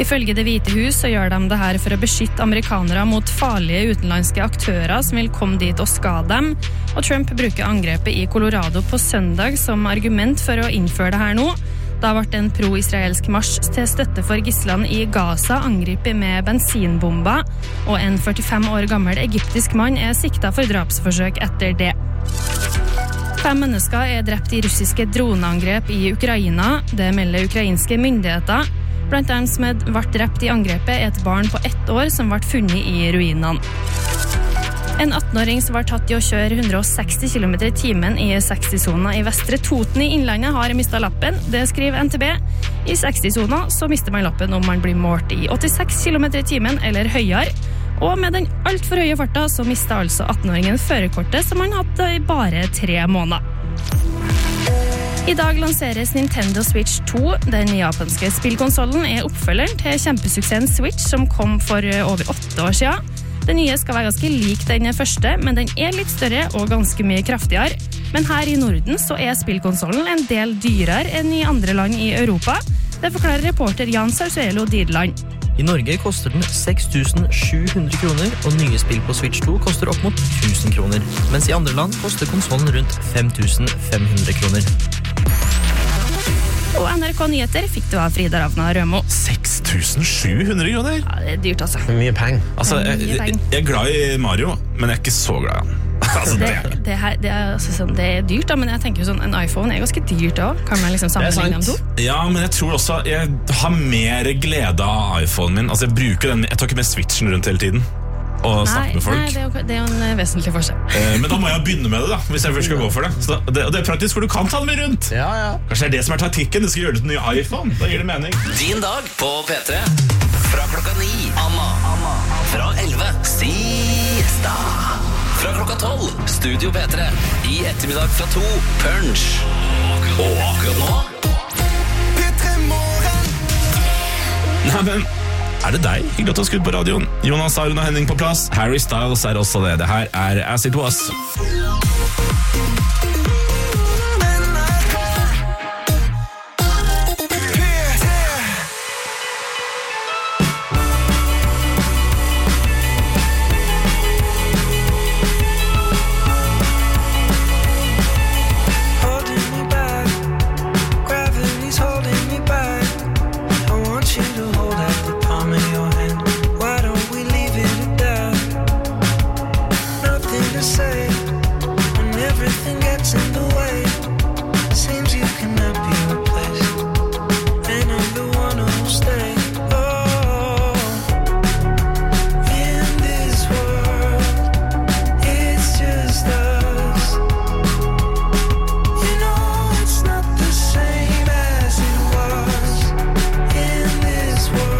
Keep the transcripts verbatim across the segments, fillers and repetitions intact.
Ifølge Det hvite hus så gjør de det her for å beskytte amerikanere mot farlige utenlandske aktører som vil komme dit og skade dem, og Trump bruker angrepet i Colorado på søndag som argument for å innføre det her nå. Da ble en pro-israelsk marsj til støtte for gislene i Gaza angrepet med bensinbomber, og en førtifem år gammel egyptisk mann er siktet for drapsforsøk etter det. Fem mennesker er drept i russiske droneangrep i Ukraina, det melder ukrainske myndigheter. Blant dem som ble drept i angrepet er et barn på ett år som ble funnet i ruinene. En atten-åring som var tatt i å kjøre hundre og seksti kilometer i timen i seksti-sona i Vestre Toten i Innlandet har mistet lappen, det skriver N T B. I seksti-sona så mister man lappen om man blir målt i åttiseks kilometer i timen eller høyere, og med den alt for høye farta så mistet altså atten-åringen førerkortet som han hadde i bare tre måneder. I dag lanseres Nintendo Switch to. Den japanske spillkonsolen er oppfølgeren til kjempesuksessen Switch som kom for over åtte år siden. Den nye skal være ganske lik den første, men den er litt større og ganske mye kraftigere. Men her i Norden så er spillkonsolen en del dyrere enn i andre land i Europa. Det forklarer reporter Jan Sausuelo Didland. I Norge koster den seks tusen sju hundre kroner, og nye spill på Switch to koster opp mot tusen kroner, mens i andre land koster konsolen rundt fem tusen fem hundre kroner. Og N R K Nyheter fikk du av Frida Ravna Rømo. seks tusen sju hundre kroner? Ja, det er dyrt altså. Mye peng. Altså, jeg, jeg, jeg er glad i Mario, men jeg er ikke så glad i han. Altså, det, det, her, det, er, altså, sånn, det er dyrt da, men jeg tenker jo sånn, en iPhone er ganske dyrt også. Kan man liksom sammenligne dem to? Ja, men jeg tror også, jeg har mer glede av iPhonen min. Altså, jeg bruker den, jeg tar ikke med Switchen rundt hele tiden og snakker med folk. Nei, det er, jo, det er jo en vesentlig forskjell. Eh, men da må jeg begynne med det da, hvis jeg først skal gå for det. Så det, det er praktisk, for du kan ta den med rundt. Ja, ja. Kanskje det er det som er taktikken, du skal gjøre det til en ny iPhone. Da gir det mening. Din dag på P tre. Fra klokka ni, Anna. Anna. Fra elleve, Siesta. Fra klokka tolv, Studio P tre. I ettermiddag fra to, Punch. Og akkurat nå P tre Morgen. Nei, men er det deg? Hyggelig at du har skutt på radioen. Jonas, Aron og Henning på plass. Harry Styles er også det. Det her er As It Was. This world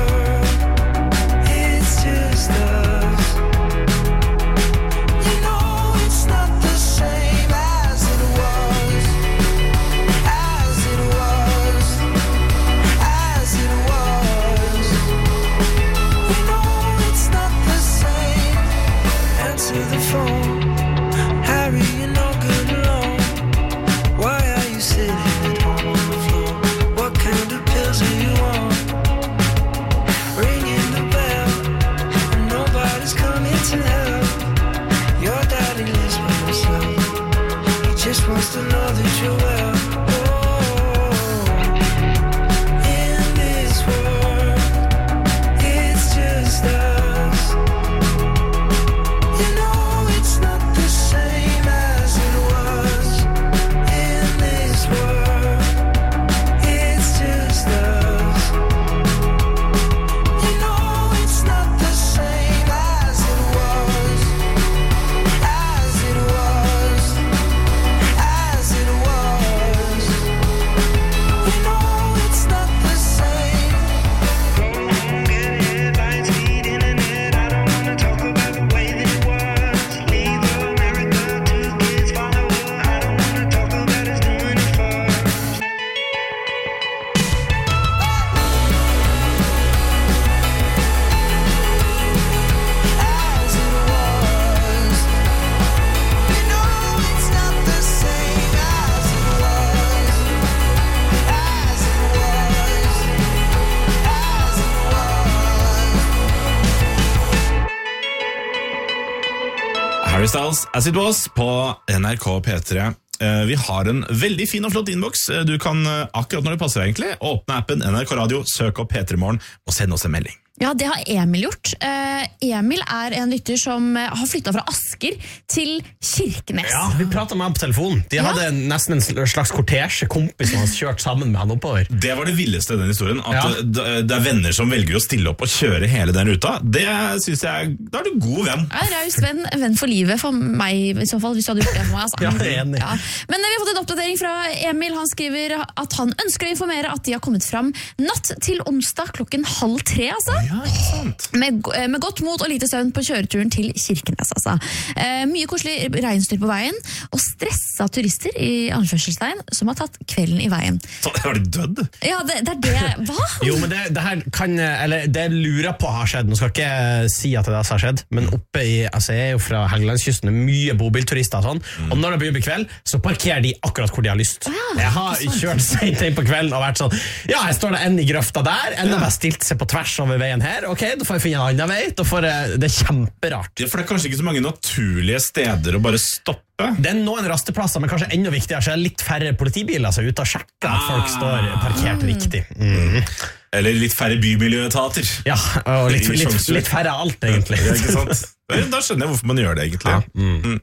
Harry Styles, As It Was, på N R K P tre. Eh, Vi har en veldig fin og flott innboks. Eh, Du kan eh, akkurat når det passer egentlig åpne appen N R K Radio, søk opp P tre Morgen og send oss en melding. Ja, det har Emil gjort. Eh, Emil er en lytter som eh, har flyttet fra Asker til Kirkenes. Ja, vi pratet med han på telefon. De Ja. hadde nesten en slags kortesje kompis som har kjørt sammen med han oppover. Det var det villeste i den historien. At Ja. det det er venner som velger å stille opp og kjøre hele den ruta. Det synes jeg, da er du god venn. Ja, raus venn, venn for livet for meg i så fall, hvis du hadde gjort det for meg. Altså. Ja, jeg er enig. Ja. Men eh, vi har fått en oppdatering fra Emil. Han skriver at han ønsker å informere at de har kommet fram natt til onsdag klokken halv tre, altså. Ja, ikke sant? Med, go- med godt mot og lite søvn på kjøreturen til Kirkenes, altså. Eh, mye koselig reinsdyr på veien, og stressa turister i anførselstegn som har tatt kvelden i veien. Så har de dødd? Ja, det, det er det. Hva? Jo, men det, det her kan, eller det lurer jeg på har skjedd. Nå skal jeg ikke si at det er det som har skjedd, men oppe i, altså jeg er jo fra Helgelandskysten, det er mye bobilturister og sånn, og når det blir kveld, så parkerer de akkurat hvor de har lyst. Jeg har kjørt sent inn på kvelden og vært sånn, ja, jeg står da en i grøfta der, en har bare stilt seg på tvers over veien her, ok, da får jeg finne en annen vei, da får jeg, det er kjemperart. Ja, for det er kanskje ikke så mange naturlige steder å bare stoppe. Det er noen rasteplasser, men kanskje enda viktigere, så er det litt færre politibiler som er ute og sjekker at folk står parkert riktig. Mm. Eller litt færre bymiljøetater. Ja, og litt, I litt, Sjongsrud. litt færre av alt, egentlig. Ja, ikke sant? Da skjønner jeg hvorfor man gjør det, egentlig. Ja. Mm.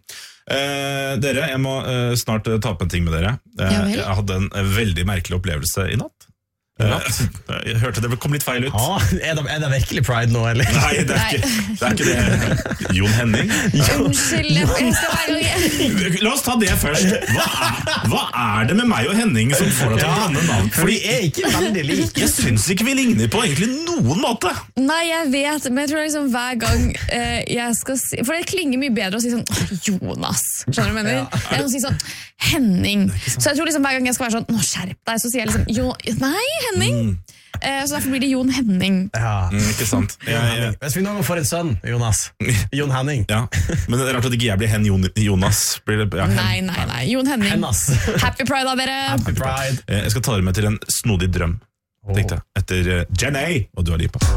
Eh, dere, jeg må eh, snart eh, ta opp en ting med dere. Eh, Ja vel. jeg hadde en eh, veldig merkelig opplevelse i natt. Eh, jeg hørte det kom litt feil ut. Ja, er det, er det virkelig Pride nå, eller? Nei, det er ikke det. Er ikke det. Jon Henning. Unnskyld, jeg skal hver gang jeg... La oss ta det først. Hva er, hva er det med meg og Henning som får deg til å blande navn? For de er ikke veldig like. Jeg syns ikke vi ligner på egentlig noen måte. Nei, jeg vet, men jeg tror liksom hver gang eh, jeg skal si... For det klinger mye bedre å si sånn, «Åh, Jonas», skjønner du hva jeg mener? Jeg kan si sånn, Henning. Så jeg tror liksom hver gang jeg skal være sånn, nå skjerp deg, så sier jeg liksom, jo, nei, Henning. Eh, så derfor blir det Jon Henning. Ja. Mm, ikke sant? Jeg, jeg, Hvis vi noen får en sønn, Jonas, Jon Henning. ja. Men det er rart at ikke jeg blir hen Jon, Jonas. Blir det, ja, hen. Nei, nei, nei, Jon Henning. Hennas. Happy Pride da, dere. Happy Pride. Eh, Jeg skal ta dere med til en snodig drøm, tenkte jeg. Etter uh, Jenny og Dua Lipa.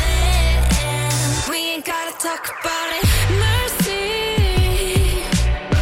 Talk about it, mercy.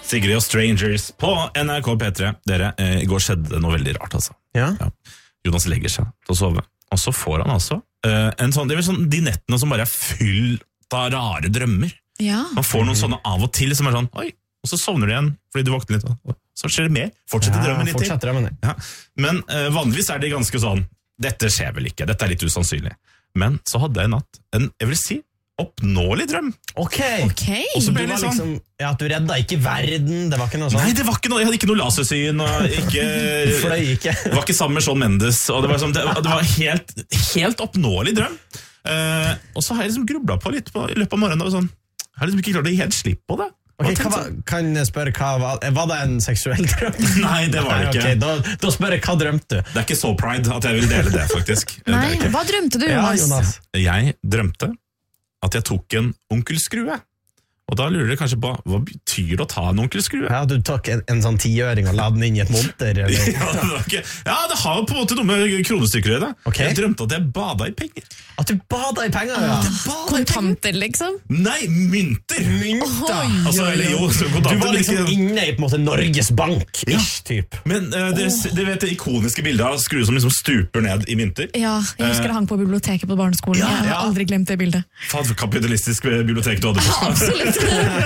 Sigrid og Strangers på N R K P tre. Dere, eh, i går skjedde det noe veldig rart, altså. Ja. Ja. Jonas legger seg til å sove, og så får han altså eh, en sånn, det er vel sånn, de nettene som bare er fylt av rare drømmer. Ja. Man får noen sånne av og til som er sånn, oi, og så sovner du igjen, fordi du våkner litt, og så skjer det mer. Fortsetter Ja, drømmen litt til. fortsetter drømmen, Ja. Men eh, vanligvis er det ganske sånn, dette skjer vel ikke, dette er litt usannsynlig. Men så hadde jeg en natt, en, jeg vil si, oppnåelig drøm. Ok, Ok. Og så Du ble det var litt sånn, liksom, ja, at du redda ikke verden, det var ikke noe sånn. nei, det var ikke noe, jeg hadde ikke noe lasersyn, og ikke... Du fløy ikke. Det var ikke sammen med Shawn Mendes, og det var, sånn, det, det var helt, helt oppnåelig drøm. Eh, og så har jeg liksom grublet på litt på, i løpet av morgenen, og sånn, jeg har liksom ikke klart å gi helt slipp på det. Ok, Og jeg hva, tenkte var- kan jeg spørre, hva var, var det en seksuell drøm? sånn, nei, det var det ikke. Nei, ok, da, da spør jeg, hva drømte du? Det er ikke så pride at jeg vil dele det, faktisk. Det er Nei, ikke. hva drømte du, Ja, Jonas? Jonas. Jeg drømte at jeg tok en onkelskrue. Og da lurer dere kanskje på, hva betyr det å ta en onkelskrue? Ja, du tok en, en sånn tiøring og la den inn i et monter, eller? Ja, det var ikke, ja, det har jo på en måte noe med kronestykker å gjøre. Ok. Jeg drømte at jeg bada i penger. At du bada i penger, ja. Kontanter, liksom? Nei, mynter! Mynter! Altså, eller jo, så Du kontanter, var men liksom ikke- inne i på en måte Norges Bank, ish, typ. Men uh, dere, dere vet det ikoniske bildet av skrue som liksom stuper ned i mynter? Ja, jeg husker det hang på biblioteket på barneskolen. Ja, Jeg ja. har aldri glemt det bildet. Faen, for kapitalistisk bibliotek du hadde på. Absolutt.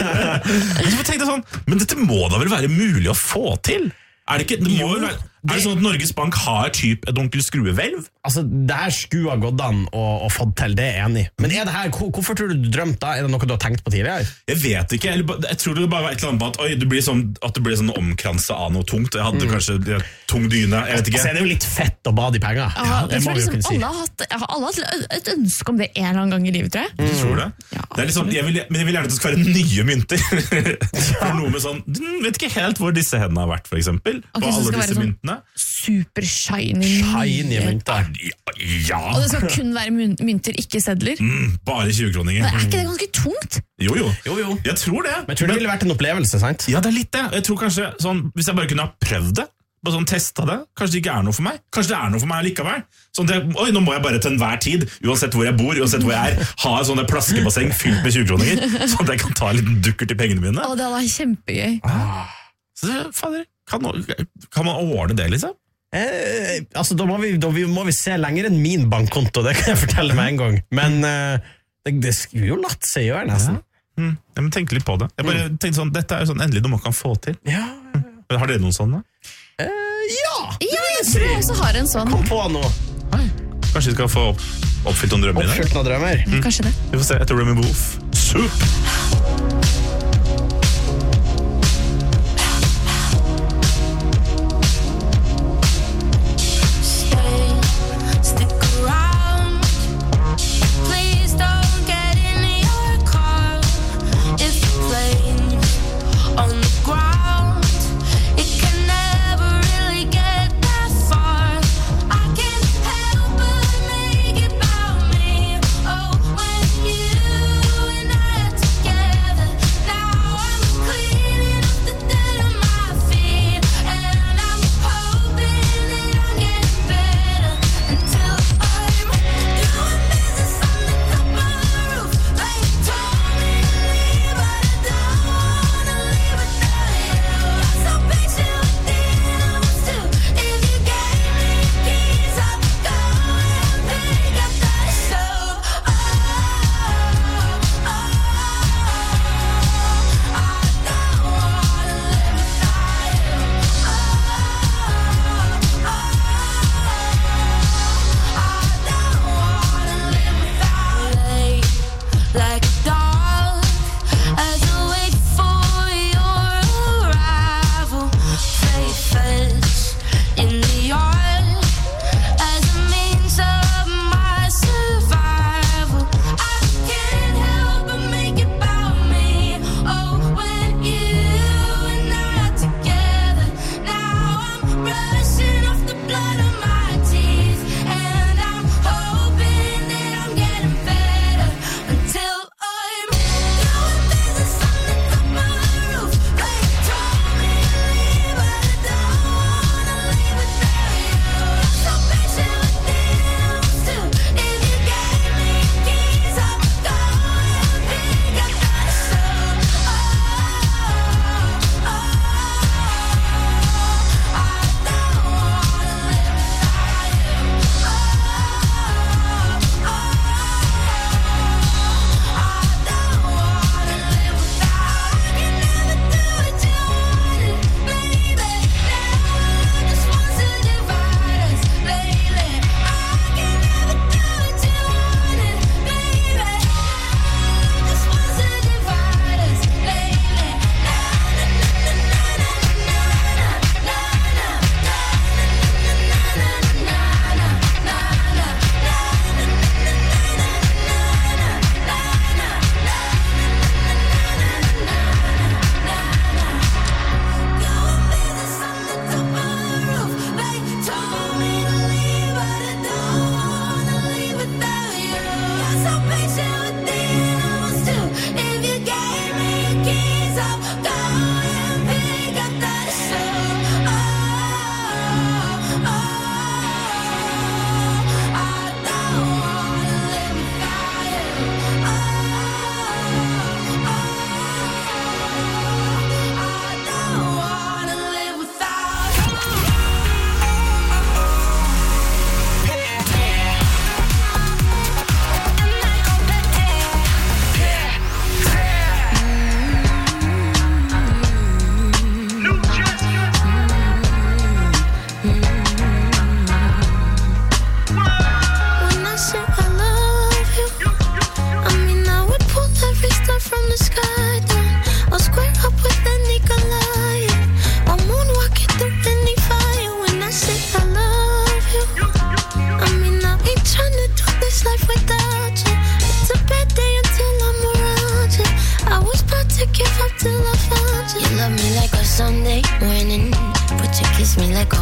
Og så tenkte jeg sånn, men dette må da vel være mulig å få til? Er det, ikke, det må vel være, er det sånn at Norges Bank har typ et onkel skruevelv? Altså, det her skulle ha gått an å, å fått til, det er jeg enig i. Men er det her, hvor- hvorfor tror du du drømte da? Er det noe du har tenkt på tidligere? Jeg vet ikke, eller, ba- jeg tror det bare var et eller annet på at, oi, du blir sånn, at du blir sånn omkranset av noe tungt. Jeg hadde kanskje ja, tung dyne, jeg vet Så ikke. er det jo litt fett å bade i penger. Ja, det jeg må tror vi jo liksom kunne si. alle har hatt, jeg har alle har hatt et ønske om det en eller annen gang i livet, tror jeg. Du tror det? Ja, Det er litt sånn, jeg vil, men jeg vil gjerne at det skal være nye mynter. For noe med sånn, du vet ikke helt hvor disse hendene har vært, for eksempel. Ok, på så alle skal disse være sånn- myntene. Super shiny. Shiny mynter. Ja, Og det skal kun være myn- mynter, ikke sedler. mm, bare tjue-kroninger. Men er ikke det ganske tungt? Jo, jo. Jo, jo. Jeg tror det. Men jeg tror det ville vært en opplevelse, sant? Ja, det er litt det. Jeg tror kanskje, sånn, hvis jeg bare kunne ha prøvd det, bare sånn testa det, kanskje det ikke er noe for meg. Kanskje det er noe for meg likevel. Sånn at jeg, oi, nå må jeg bare til enhver tid, uansett hvor jeg bor, uansett hvor jeg er, ha et sånne plaskebasseng fylt med tjue-kroninger, sånn at jeg kan ta en liten dukker til pengene mine. Å, det hadde vært kjempegøy. Så det, fader, kan, kan man ordne det, liksom? Eh, altså, da må vi, da vi, må vi se lenger enn min bankkonto, det kan jeg fortelle med en gang. Men eh, det, det skulle jo latt seg gjøre, nesten. Mm, jeg må tenke litt på det. Jeg bare tenkte sånn, dette er jo sånn endelig noe man kan få til. Ja, Men har dere noen sånne? eh, ja. Ja, jeg tror jeg også har en sånn. Kom på noe. Kanskje vi skal få opp, oppfylt noen drømmer i dag? Oppfylt noen drømmer. Kanskje det. Vi får se etter Remy Wolf. Soup! Stick around. Please don't get in your car. If you're playing on the ground, it can never really get that far. I can't help but make it about me. Oh, when you and I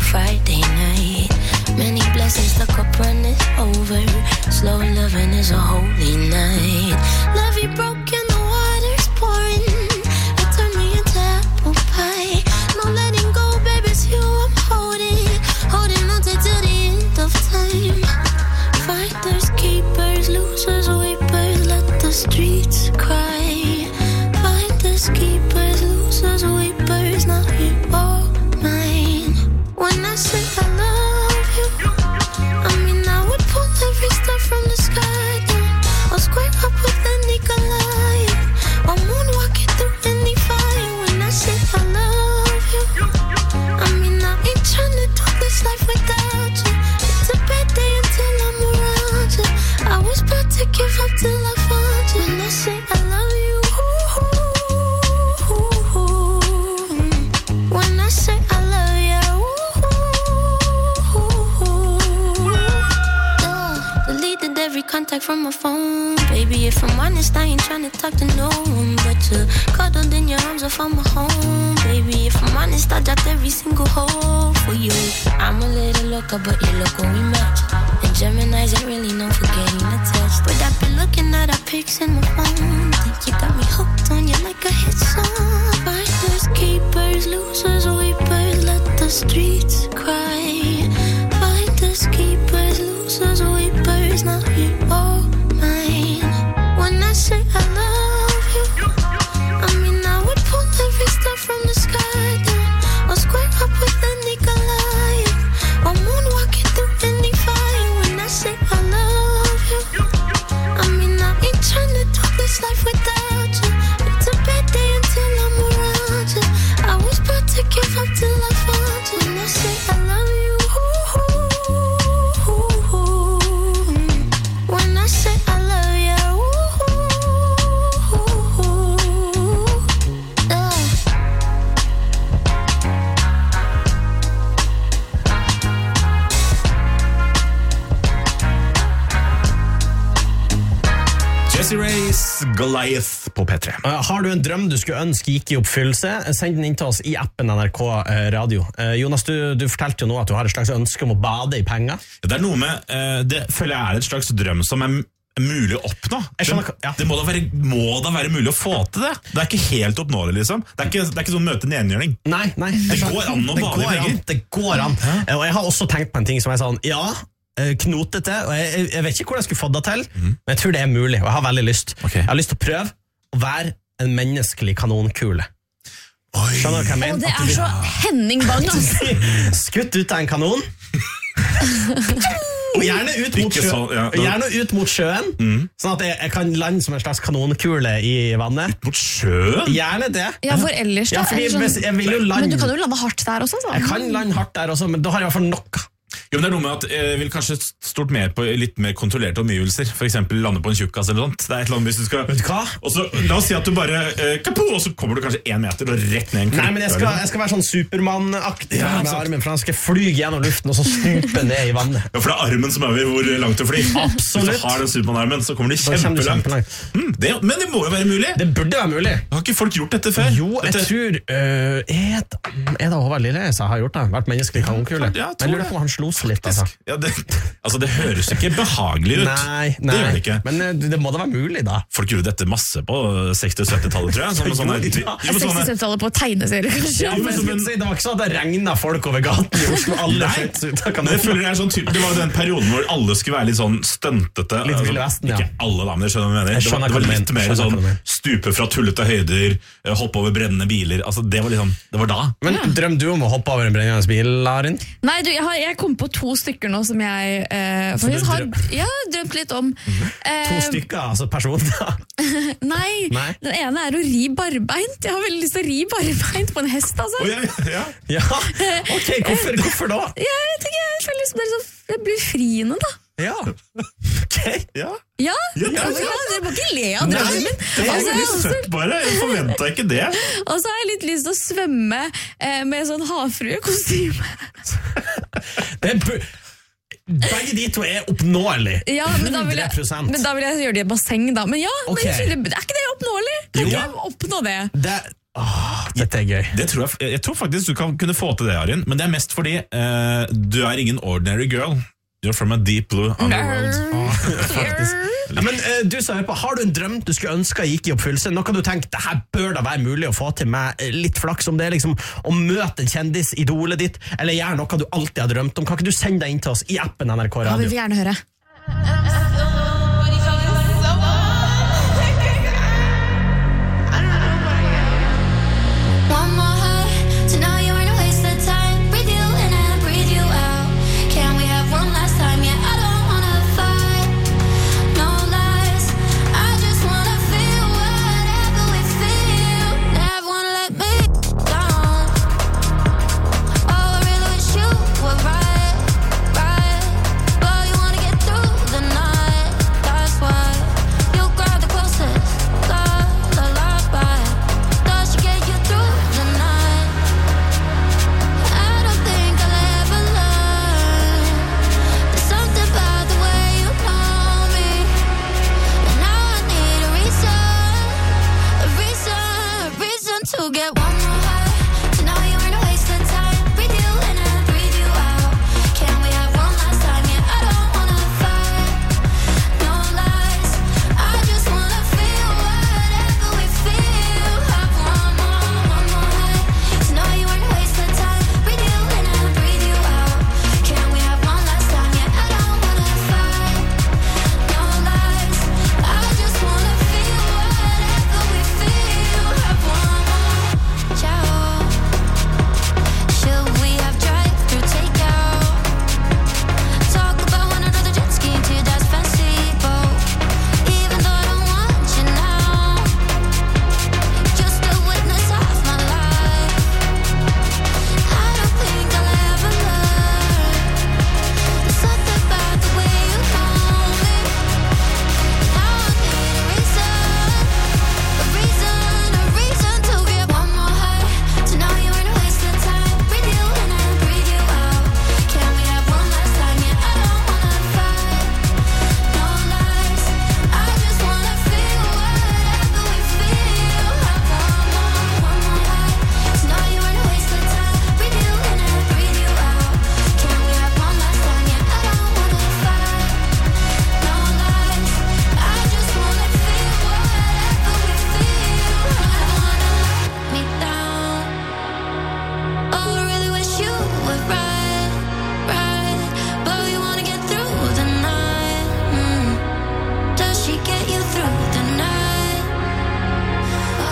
Friday night. Many blessings, the cup runneth over. Slow loving is a holy night. Levee broken, the water's pouring. It turned me into apple pie. No letting go, baby, it's you I'm holding. Holding on to till the end of time. Fighters, keepers, losers, weepers. Let the streets cry. Fighters, keepers, losers, weepers. Now you're all mine. When I say I love you, I mean I would pull every star from the sky down. I'll square up with any Goliath. I'll moonwalk it through any fire. When I say I love you, I mean I ain't tryna do this life without you. It's a bad day until I'm around you. I was about to give up till I found you. When I say I love you, when I say I love you, uh, deleted every contact from my phone. Baby, if I'm honest, I ain't tryna talk to no one. But you cuddled in your arms, I found my home. Baby, if I'm honest, I dropped every single hole for you. I'm a little loca, but you look when we match. And Gemini's ain't really known for getting attached. But I've been looking at our pics in my phone. Think you got me hooked on you like a hit song. Fighters, keepers, losers, weepers. Let the streets cry. Fighters, keepers, losers, weepers. Now you're all mine. When I say I love you, I mean I would pull every star from the sky down. I'll square up with any Goliath. I'll moonwalk it through any fire. When I say I love you, I mean I ain't tryna do this life without you. It's a bad day until I'm around you. I was about to give up till I found you. When I say I love you, when I say I love you, yeah. Jessie Reyes, Goliath på P tre. Uh, har du en drøm du skulle ønske gikk i oppfyllelse, send den inn til oss i appen N R K uh, Radio. Uh, Jonas, du, du fortalte jo nå at du har et slags ønske om å bade i penger. Ja, det er noe med, uh, det føler jeg er et slags drøm som er mulig å oppnå. skjønner, ja. Det må da, være, må da være mulig å få til det. Det er ikke helt oppnåelig, liksom. Det er ikke, det er ikke sånn møte nedgjørning. Nei, nei. Det går an å det bade går i penger. an, det går an. Uh, og jeg har også tenkt på en ting som er sånn, ja, uh, knotete, og jeg, jeg, jeg vet ikke hvor jeg skulle få det til, mm. men jeg tror det er mulig, og jeg har veldig lyst. Okay. Jeg har lyst til å prøve å være en menneskelig kanonkule. Oi. Skjønner du hva jeg mener? Og det er så Henning Bang, altså. Skutt ut av en kanon. Og gjerne ut mot, Ikke sjø, så- ja, da- gjerne ut mot sjøen, sånn at jeg, jeg kan lande som en slags kanonkule i vannet. Mot sjøen? Gjerne det. Ja, hvor ellers da? Ja, fordi Er det sånn- hvis jeg vil jo Men lande. du kan jo lande hardt der også, så. Jeg kan lande hardt der også, men da har jeg i hvert fall nok. Jo, men det er noe med at jeg vil kanskje stort mer på litt mer kontrollerte omgivelser. For eksempel lande på en tjukkas eller noe. Det er et eller annet hvis du skal... Vet du hva? Og så, la oss si at du bare eh, kapo, og så kommer du kanskje en meter og rett ned en klippe. Nei, men jeg skal, jeg skal være sånn Superman-aktig Ja, med sant. armen, for han skal flyge gjennom luften og så stupe ned i vannet. Ja, for det er armen som øver hvor langt du flyr. Absolutt. Hvis du har den Superman-armen, så kommer de Da kommer du kjempelangt. kjempelangt. Mm, det, men det må jo være mulig. Det burde være mulig. Har ikke folk gjort dette før? Jo, jeg dette, tror øh, Er det, er det Håvard Lilleheie som har gjort det? Vært menneskelig kanonkule? Ja, jeg tror Jeg lurer det. på om han slo seg litt, altså. Ja, det, altså, det høres ikke behagelig ut. Nei, Det nei. gjør det ikke. Men øh, det må da være mulig, da. Folk gjorde dette masse på seksti- og syttitallet, tror jeg. Sånne, sånne, Gjorde de det? ja, men sånne, seksti-syttitallet på tegneserier, kanskje. Ja, men, men, det var ikke sånn at det regnet folk over gaten i Oslo. Alle Nei, skjøt ut av men jeg føler kanonen. det er sånn typ, det var den perioden hvor alle skulle være litt sånn stuntete. Litt altså, Ville Vesten, ja. Ikke alle da, men jeg skjønner hva jeg mener. Jeg Det var, skjønner det var hva du litt mener. mer Skjønner sånn hva du mener. stupe fra tullete høyder, eh, hoppe over brennende biler. Altså, det var liksom, det var da. Men drømmer du om å hoppe over en brennende bil, Larin? Nei, du, jeg, har, jeg kom på to stykker nå som jeg eh, faktisk har ja, drømt litt om. Eh, To stykker, altså personer. Nei, Nei. den ene er å ri barbeint. Jeg har veldig lyst til å ri barbeint på en hest, altså. Å, ja, ja. Ja, ok, hvorfor, hvorfor da? Jeg vet ikke, jeg føler liksom det er så, det blir friende, da. Ja, ok. ja. Ja, Ja, ja, altså, ja. ja, dere må ikke le av Nei, drømmen min. det var Og så har ikke jeg også- søtt bare. Jeg forventet ikke det. Og så har jeg litt lyst til å svømme eh, med sånn havfruekostyme. Det er bu- Begge de to er oppnåelig. Ja, men da, vil jeg, hundre prosent. men da vil jeg gjøre det i et basseng, da. Men ja, Ok. men, er ikke det oppnåelig? Kan Jo. ikke jeg oppnå det? Det, Dette er gøy. Det tror jeg, jeg tror faktisk du kan kunne få til det, Arjen, men det er mest fordi eh, du er ingen ordinary girl. You're from a deep blue underworld. Faktisk. Ja, men uh, du sa på, har du en drøm du skulle ønske gikk i oppfyllelse? Noe du tenker, det her bør da være mulig å få til med litt flaks om det, liksom, å møte en kjendis, idolet ditt, eller gjøre noe du alltid har drømt om. Kan ikke du sende deg inn til oss i appen N R K Radio? Ja, vi vil gjerne høre. One more high, to know you ain't a waste of time. Breathe you in and breathe you out. Can we have one last time? Yeah, I don't wanna fight. No lies, I just wanna feel whatever we feel. Never wanna let me down. Oh, I really wish you were right, right. But you wanna get through the night. That's why you grab the closest, la la la bye. Does she get you through the night? I don't think I'll ever learn. There's something about the way you know me, and now I need a reason, a reason, a reason to get one more high. To know you ain't a waste of time. Breathe you in and breathe you out. Can we have one last time? Yeah, I don't wanna fight. No lies, I just wanna feel whatever we feel. Have one more, one more high. To know you ain't a waste of time. Breathe you in and breathe you out. Can we have one last time? Yeah, I don't wanna fight. No lies, I just wanna feel whatever we feel. Have one more, ciao. Should we have drive-through takeout? Talk about one another jet skiing to that fancy boat. Even though I don't want you now, just a witness of my life. I don't think I'll ever learn. There's something about the way you know me. Now I need a reason, a reason, a reason to get one more high. To know you ain't a waste of time. Breathe you in and breathe you out. Can we have one last time? Yeah, I don't wanna fight. No lies, I just wanna feel whatever we feel. Have one more, one more high. To know you ain't a waste of time. Breathe you in and breathe you out. Can we have one last time? Yeah, I don't wanna fight. No lies, I just wanna feel whatever we feel. I wanna let me down. Oh, I really wish you were right, right. But you wanna get through the night. Mm. Does she get you through the night? Oh,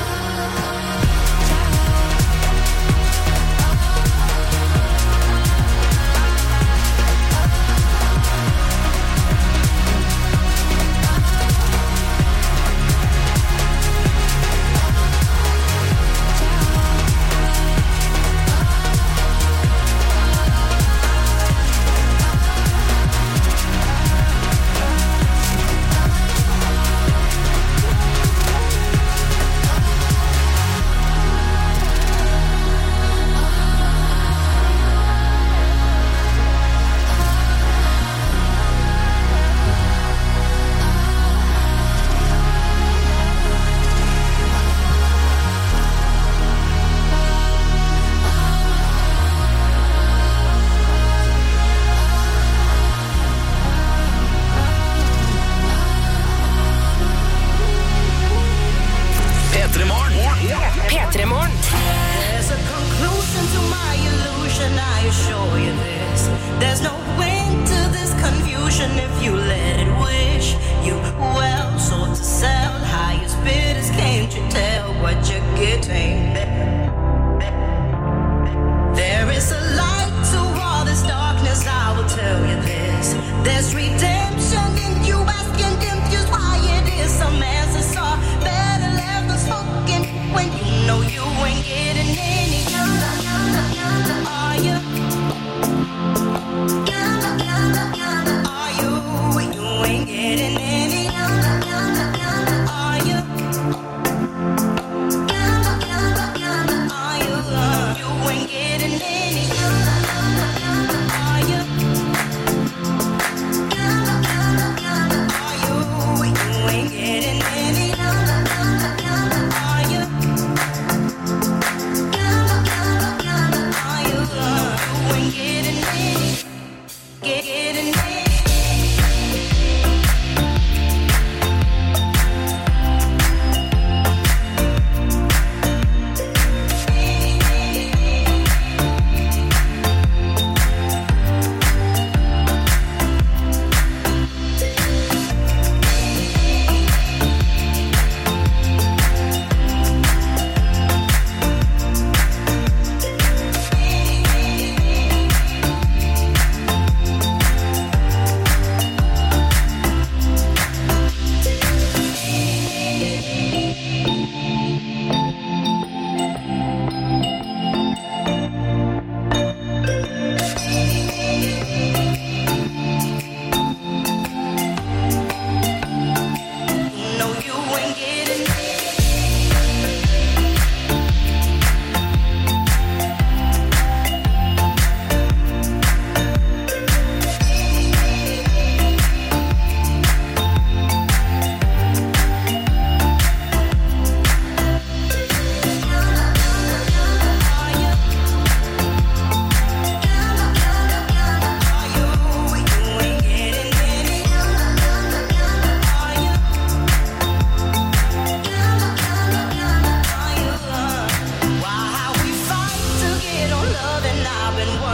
P tre Morgen. P tre Morgen. There's a conclusion to my illusion, I assure you this. There's no end to this confusion if you let it wish you well. Sold to sell, highest bidders, can't you tell what you're getting? There is a light to all this darkness, I will tell you this. There's redemption in you, asking confused why it is some answers are better left unspoken when you know you ain't getting any younger. Are you? Are you? You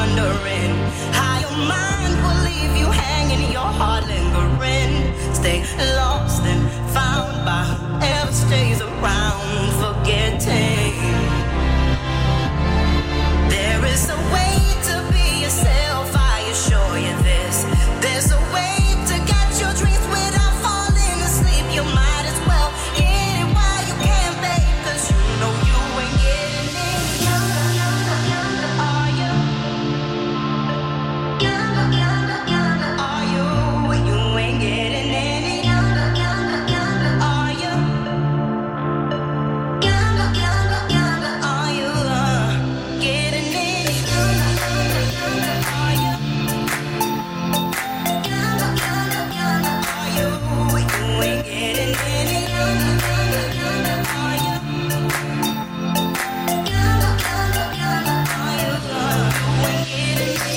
wondering how your mind will leave you hanging, your heart lingering. Stay lost and found by whoever stays around, forgetting. There is a way to be yourself, I assure you this. There's a way to get your dreams without falling asleep. You might as well get it while you can, babe, 'cause you know you ain't getting any younger, younger, younger. Are you? Younger, younger, younger. Are you? You ain't getting any younger, younger, younger. Are you? Younger, younger, younger. Are you uh, getting any younger, younger, younger? Are you? Younger, younger, younger. Are you? You ain't getting any younger, younger, younger. Are you? Younger, younger, younger. Are you? Uh, you ain't getting any.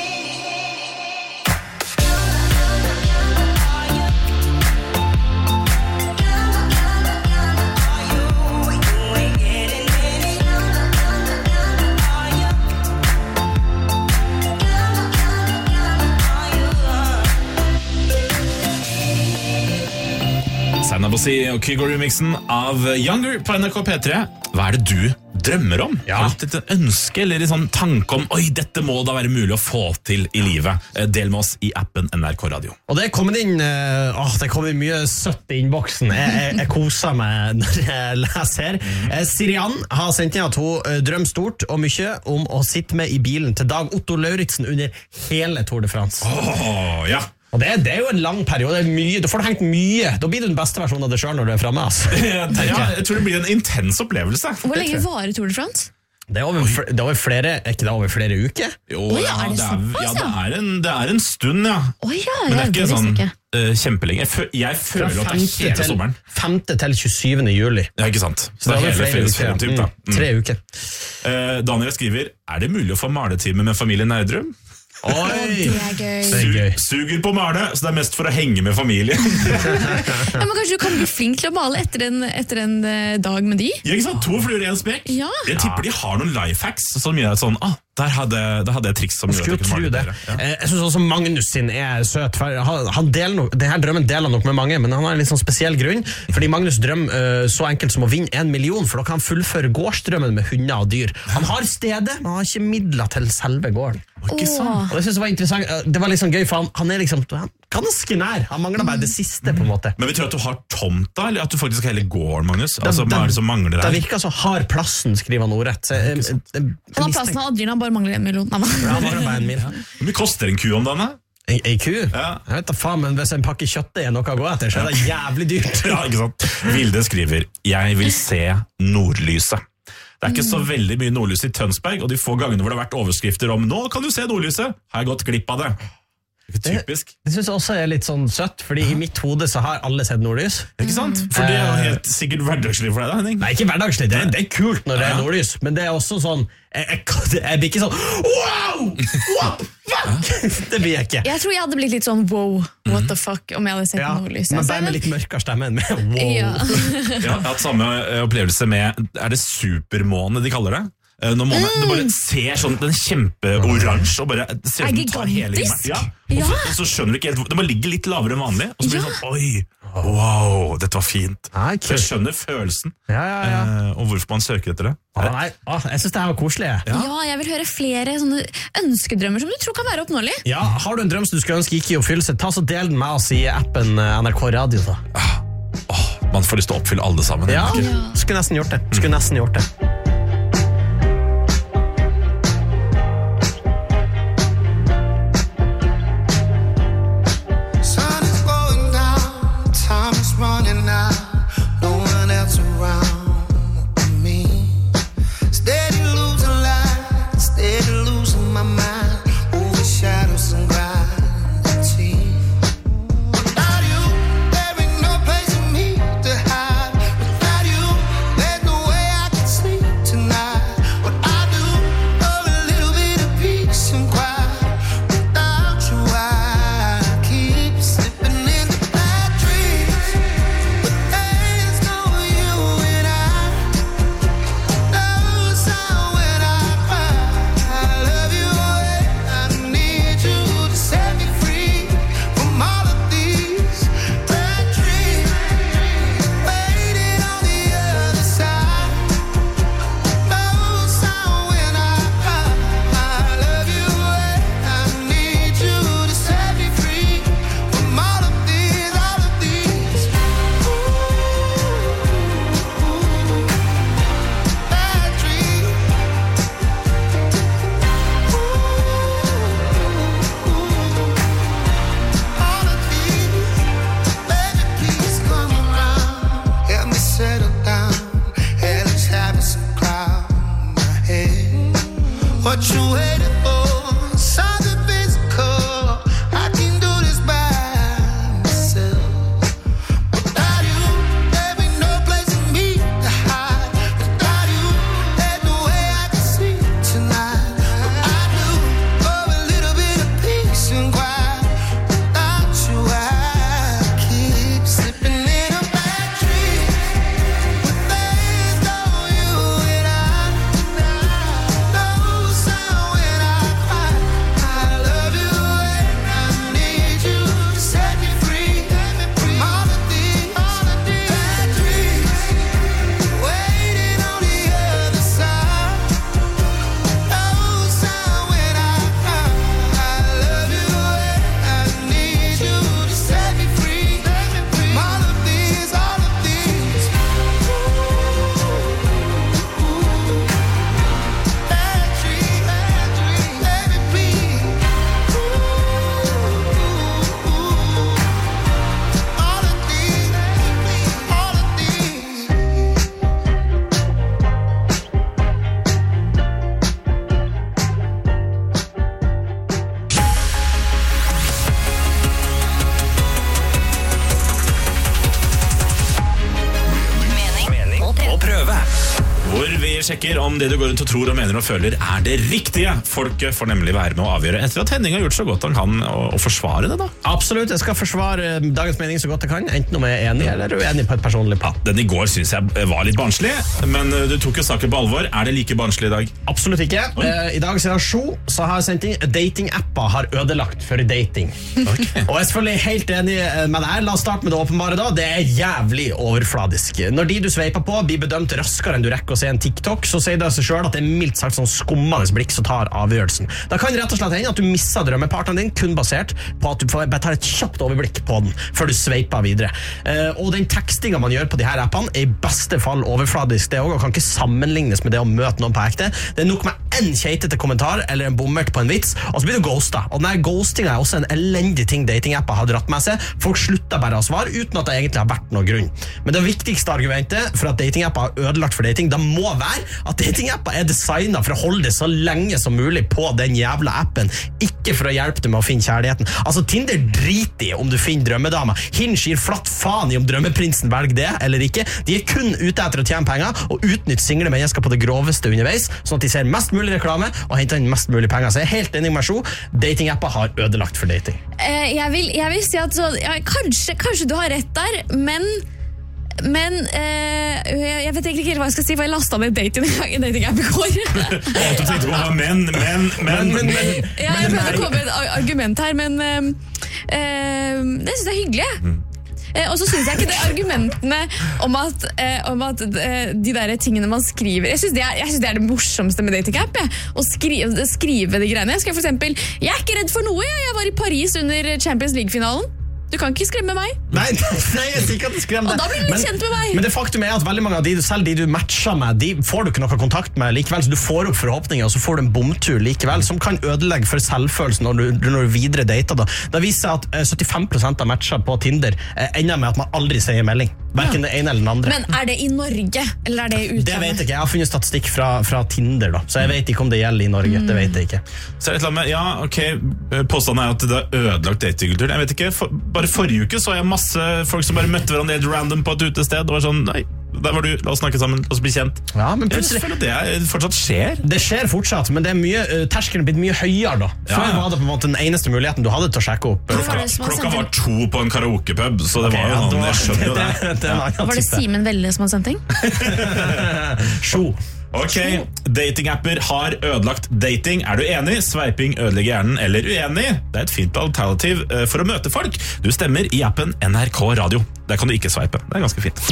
Sanabossi og Kygo-remixen av Younger på N R K P tre. Hva er det du drømmer om? Ja. Har du et ønske eller en sånn tanke om Oi, dette må da være mulig å få til i livet? Eh, Del med oss i appen N R K Radio. Og det er kommet inn uh, åh, det er kommet inn mye søtt i innboksen. Jeg, jeg, jeg koser meg når jeg leser. Eh, Sirian har sendt inn at hun uh, drømmer stort og mye om å sitte med i bilen til Dag Otto Lauritzen under hele Tour de France. Åh, ja. Og det, det er jo en lang periode. Det er mye, da får du hengt mye. Da blir du den beste versjonen av deg selv når du er fremme. Altså. ja, jeg tror det blir en intens opplevelse. Hvor lenge varer Tour de France? Det er over, fl- det er over flere, er ikke det over flere uker? Jo, Oi, ja, er det det, er, såpass, ja, ja? det, er en, det er en stund, ja. Å ja, Men det er ja, ikke visste sånn ikke. uh, kjempelenge. Jeg, fø jeg Fra føler at det er hele til, sommeren. femte til tjuesyvende juli. Ja, ikke sant? Så det er over hele flere fellesferien uker, typ, ja. da. Mm, Tre uker. Uh, Daniel skriver, er det mulig å få maletime med familien Nerdrum? Oi! Det er gøy. Det er gøy. Su suger på male, så det er mest for å henge med familien. Ja, men kanskje du kan bli flink til å male etter en, etter en eh, dag med de? Ja, ikke sant? To fluer i en spekk. Ja. Jeg tipper de har noen life hacks som gjør at sånn, ah, der hadde, der hadde jeg triks som gjør Skulle at jeg jo kunne tro male det. bedre. Ja. Eh, Jeg synes også Magnus sin er søt. For han, han deler nok, denne drømmen deler han nok med mange, men han har en litt sånn spesiell grunn. Fordi Magnus drømmer eh, så enkelt som å vinne en million, for da kan han fullføre gårdsdrømmen med hunder og dyr. Han har stedet, men han har ikke midler til selve gården. Ikke sant? Og det synes jeg var interessant. Eh, Det var litt sånn gøy, for han, han er liksom han, ganske nær. Han mangler bare det siste, på en måte. Men betyr det at du har tomta, eller at du faktisk har hele gården, Magnus? Altså, det- hva er det som mangler Det her? virker så har plassen, skriver han ordrett. Så jeg, jeg, jeg, Han har plassen av Adrian, han bare mangler en million. Nei, Ja, nei. han mangler bare en mil. Hvor mye koster en ku om dagen, da? Ei, ei ku? Ja. Jeg vet da faen, men hvis en pakke kjøtt er noe å gå etter, så er det jævlig dyrt. Ja, ikke sant? Vilde skriver, jeg vil se nordlyset. Det er ikke så veldig mye nordlys i Tønsberg, og de få gangene hvor det har vært overskrifter om nå kan du se nordlyset, har jeg gått glipp av det. Det er ikke typisk. Det synes jeg også er litt sånn søtt, fordi i mitt hode så har alle sett nordlys. Ikke sant? For det er jo helt sikkert hverdagslig for deg da, Henning. Nei, ikke hverdagslig, det er, det er kult når det er Ja. nordlys, men det er også sånn, jeg, jeg, jeg blir ikke sånn, wow, what the fuck, det blir jeg ikke. Jeg tror jeg hadde blitt litt sånn wow, what the fuck, om jeg hadde sett Ja, nordlyset. men Så bare med jeg- litt mørkere stemme enn med wow. Ja. Jeg har hatt samme eh, opplevelse med, er det supermåne de kaller det? Eh, Når månen, det bare ser sånn, den kjempeoransje, og bare det ser ut som Er den tar hele gigantisk? himmelen. Ja, Ja. og, så, og så skjønner du ikke helt, hvor- det bare ligger litt lavere enn vanlig, og så blir det Ja. sånn, oi, wow, dette var fint. Nei, Så jeg kult. skjønner følelsen, Ja, ja, ja. eh, og hvorfor man søker etter det. Ah, nei, ah, jeg synes det her var koselig. Ja, jeg vil høre flere sånne ønskedrømmer som du tror kan være oppnåelig. Ja, har du en drøm som du skulle ønske gikk i oppfyllelse, ta så del den med oss i appen eh, N R K Radio da. Åh, man får lyst til å oppfylle alle sammen. Ja, ikke? skulle nesten gjort det. Skulle nesten gjort det. Sun is going down, time is running out, no one else around but me. Steady losing light, steady losing my mind, over shadows and gravity. Without you, there ain't no place for me to hide. Without you, there's no way I can sleep. what you waiting for. Something physical, I can do this by myself. Without you, there be no place for me to hide. Without you, there's no way I can see tonight. I do for a little bit of peace and quiet. Without you, I keep slipping in a bad dream. With there's no you and I. No sound when I cry. I love you and I need you to set me free. From all of these, all of these bad dreams, waiting on the other side. No sound when I cry. I love you and I need you to set me free. From all of these, all of these bad dreams, bad dreams, baby, please. All of these, all of these. Mening og prøve. Hvor vi sjekker om det du går rundt og tror og mener og føler er det riktige. Folket får nemlig være med å avgjøre etter at Henning har gjort så godt han kan å, å forsvare det da. Absolutt, jeg skal forsvare dagens mening så godt jeg kan, enten om jeg er enig eller uenig på et personlig plan. Den i går synes jeg var litt barnslig, men du tok jo saken på alvor. Er det like barnslig i dag? Absolutt ikke. Eh, I dagens redaksjon så har jeg sendt inn dating-apper har ødelagt for dating. Ok. Og jeg er selvfølgelig helt enig med deg. La oss starte med det åpenbare da. Det er jævlig overfladisk. Når de du sveiper på blir bedømt raskere enn du rekker å se en TikTok, så sier det seg selv at det er mildt sagt sånn skummende blikk som tar avgjørelsen. Da kan rett og slett hende at du misser drømmepartneren din kun basert på at du får bare tar et kjapt overblikk på den før du sveiper videre. Eh, og den tekstingen man gjør på de her appene er i beste fall overfladisk det også, og kan ikke sammenlignes med det å møte noen på ekte. Det er nok med en keitete kommentar eller en bommert på en vits, og så blir du ghosta. Og denne ghostingen er også en elendig ting dating-apper har dratt med seg. Folk slutter bare å svare uten at det egentlig har vært noen grunn. Men det viktigste argumentet for at dating-apper har ødelagt for dating, da må være at dating-apper er designet for å holde det så lenge som mulig på den jævla appen, ikke for å hjelpe deg med å finne kjærligheten. Altså, Tinder driter i om du finner drømmedama. Hinge gir flatt faen i om drømmeprinsen velger det eller ikke. De er kun ute etter å tjene penger og utnytte single mennesker på det groveste underveis, sånn at de ser mest mulig reklame og henter inn mest mulig penger. Så jeg er helt enig med Sjo. Dating-apper har ødelagt for dating. Eh, jeg, vil, jeg vil si at så, ja, kanskje, kanskje du har rett der, men Men eh, jeg, jeg vet egentlig ikke helt hva jeg skal si, for jeg lastet ned dating, dating-app i går. Å, du tenkte på men, men, men, men, men. Ja, jeg prøvde å komme med et ar- argument her, men eh, eh, det synes jeg er hyggelig. Mm. Eh, og så synes jeg ikke det argumentene om at, eh, om at eh, de der tingene man skriver, jeg synes det er, jeg synes det, er det morsomste med dating-app, jeg. Å skrive, skrive de greiene. Jeg skal for eksempel, jeg er ikke redd for noe, jeg, jeg var i Paris under Champions League-finalen. Du kan ikke skremme meg. Nei, nei, jeg sier ikke at du skremmer Og da blir du litt men, kjent med meg. Men det faktum er at veldig mange av de, selv de du matcher med, de får du ikke noe kontakt med likevel, så du får opp forhåpninger, og så får du en bomtur likevel, som kan ødelegge for selvfølelsen når du, når du videre dater. Da. Det viser seg at eh, syttifem prosent av matcher på Tinder eh, ender med at man aldri sier melding. Hverken det ene eller den andre. Men er det i Norge, eller er det i utlandet? Det vet jeg ikke. Jeg har funnet statistikk fra, fra Tinder, da. Så jeg vet ikke om det gjelder i Norge. Mm. Det vet jeg ikke. Så er det et eller annet med, ja, ok, påstanden er at det har ødelagt datingkulturen. Jeg vet ikke, for, bare forrige uke så jeg masse folk som bare møtte hverandre helt random på et utested, og var sånn, nei, der var du, la oss snakke sammen, la oss bli kjent. Ja, men Jeg plutselig føler at det er, fortsatt skjer. Det skjer fortsatt, men det er mye, uh, terskelen er blitt mye høyere da. Ja, Før ja. var det på en måte den eneste muligheten du hadde til å sjekke opp. Hva var det som var Klokka sendt var to på en karaokepub, så det Ok, var jo ja, sånn, da- jeg skjønner jo det. det, det er en annen Var det type. Simen Velle som har sendt ting? Sjo. Ok, datingapper har ødelagt dating. Er du enig? Sveiping ødelegger hjernen, eller uenig? Det er et fint alternativ eh, for å møte folk. Du stemmer i appen N R K Radio. Der kan du ikke sveipe. Det er ganske fint.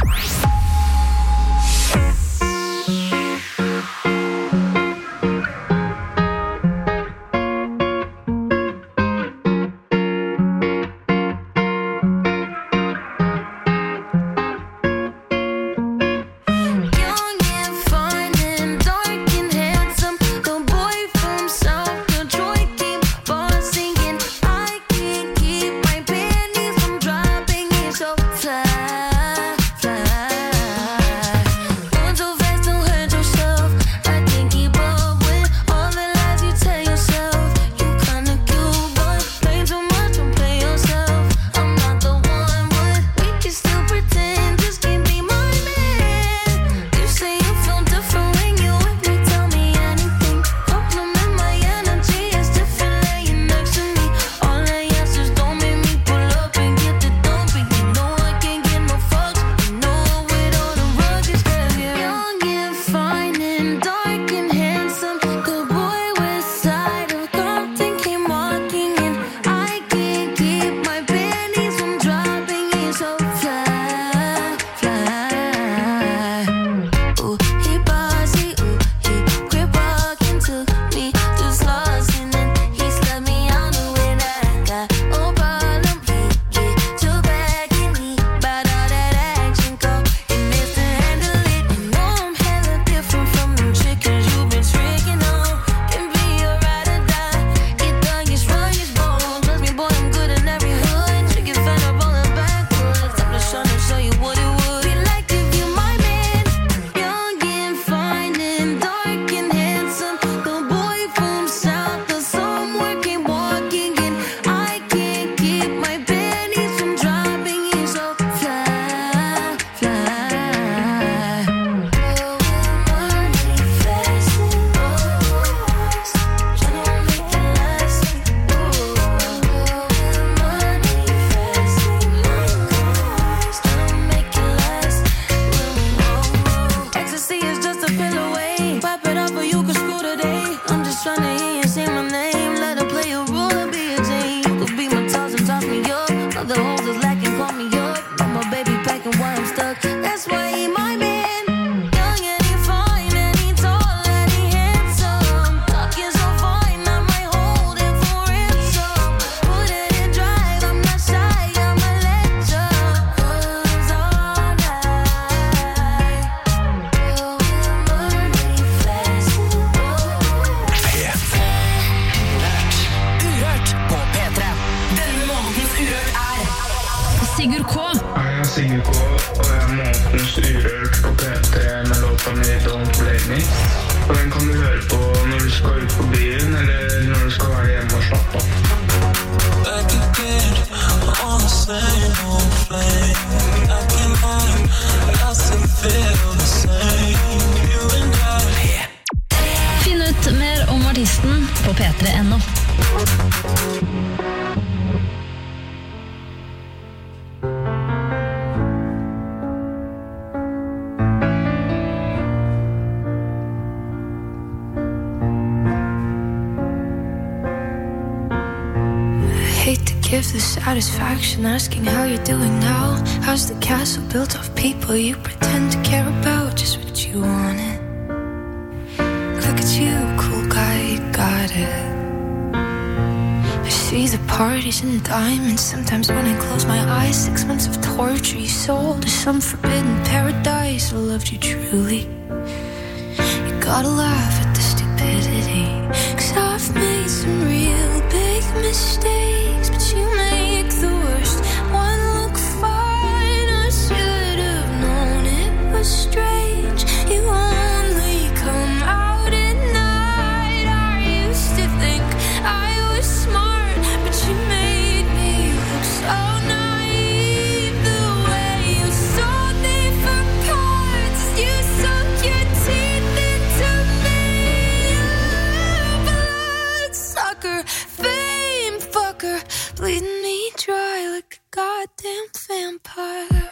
Young and fun and dark and handsome, the boy from South Detroit came bossing in. I can't keep my panties from dropping. It's so fly, fly. artisten på p tre punktum no. Give the satisfaction asking how you're doing now. How's the castle built of people you pretend to care about? Just what you wanted. Look at you, cool guy, you got it. I see the parties and diamonds. Sometimes when I close my eyes, six months of torture you sold to some forbidden paradise. I loved you truly. You gotta laugh at the stupidity, 'cause I've made some real big mistakes, but you make the worst one look fine. I should have known it was strange. You only come out at night. I used to think I was smart, but you made me look so naive. The way you sold me for parts, you sunk your teeth into me. Bloodsucker, fame fucker, bleeding me dry like a goddamn vampire.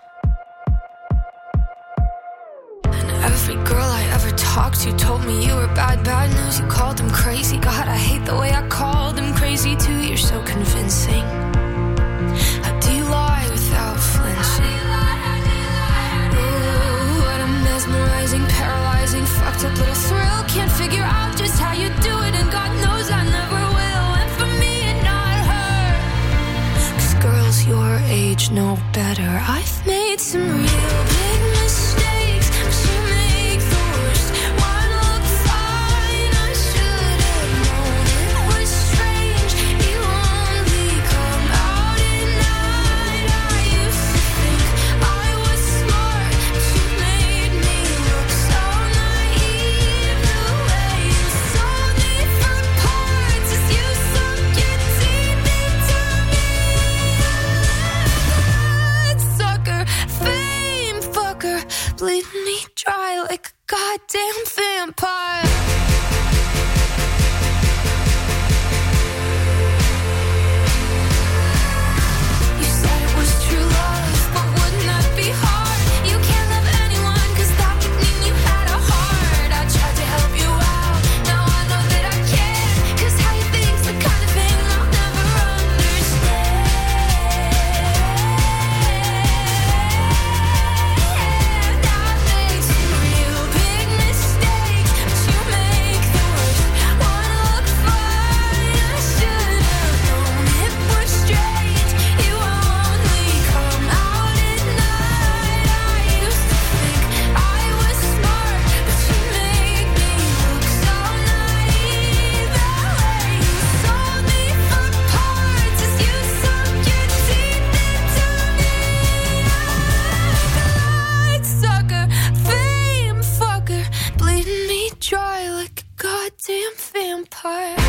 And every girl I ever talked to told me you were bad, bad news. You called them crazy. God, I hate the way I called them crazy too. You're so convincing. How do you lie without flinching? Ooh, what a mesmerizing, paralyzing, fucked up little thrill. Can't figure out just how you do it, and God knows I never will. And for me and not her, 'cause girls your age know better. I've made some real big mistakes, but you make the worst one look fine. I should have known it was strange. You only come out at night. I used to think I was smart, but you made me look so naive. The way you sold me for parts is you sunk your teeth into me. Bloodsucker, fame fucker, bleeding me dry like a goddamn vampire. You said it was true love, but wouldn't that be hard? You can't love anyone, 'cause that would mean you had a heart. I tried to help you out, now I know that I can't, 'cause how you think's the kind of thing I'll never understand. I've made some real big mistakes, but you make the worst one look fine. I should have known it was strange. You only come out at night. I used to think I was smart, but you made me look so naive. The way you sold me for parts is you sunk your teeth into me. Bloodsucker, fame fucker, bleeding me dry like a goddamn vampire.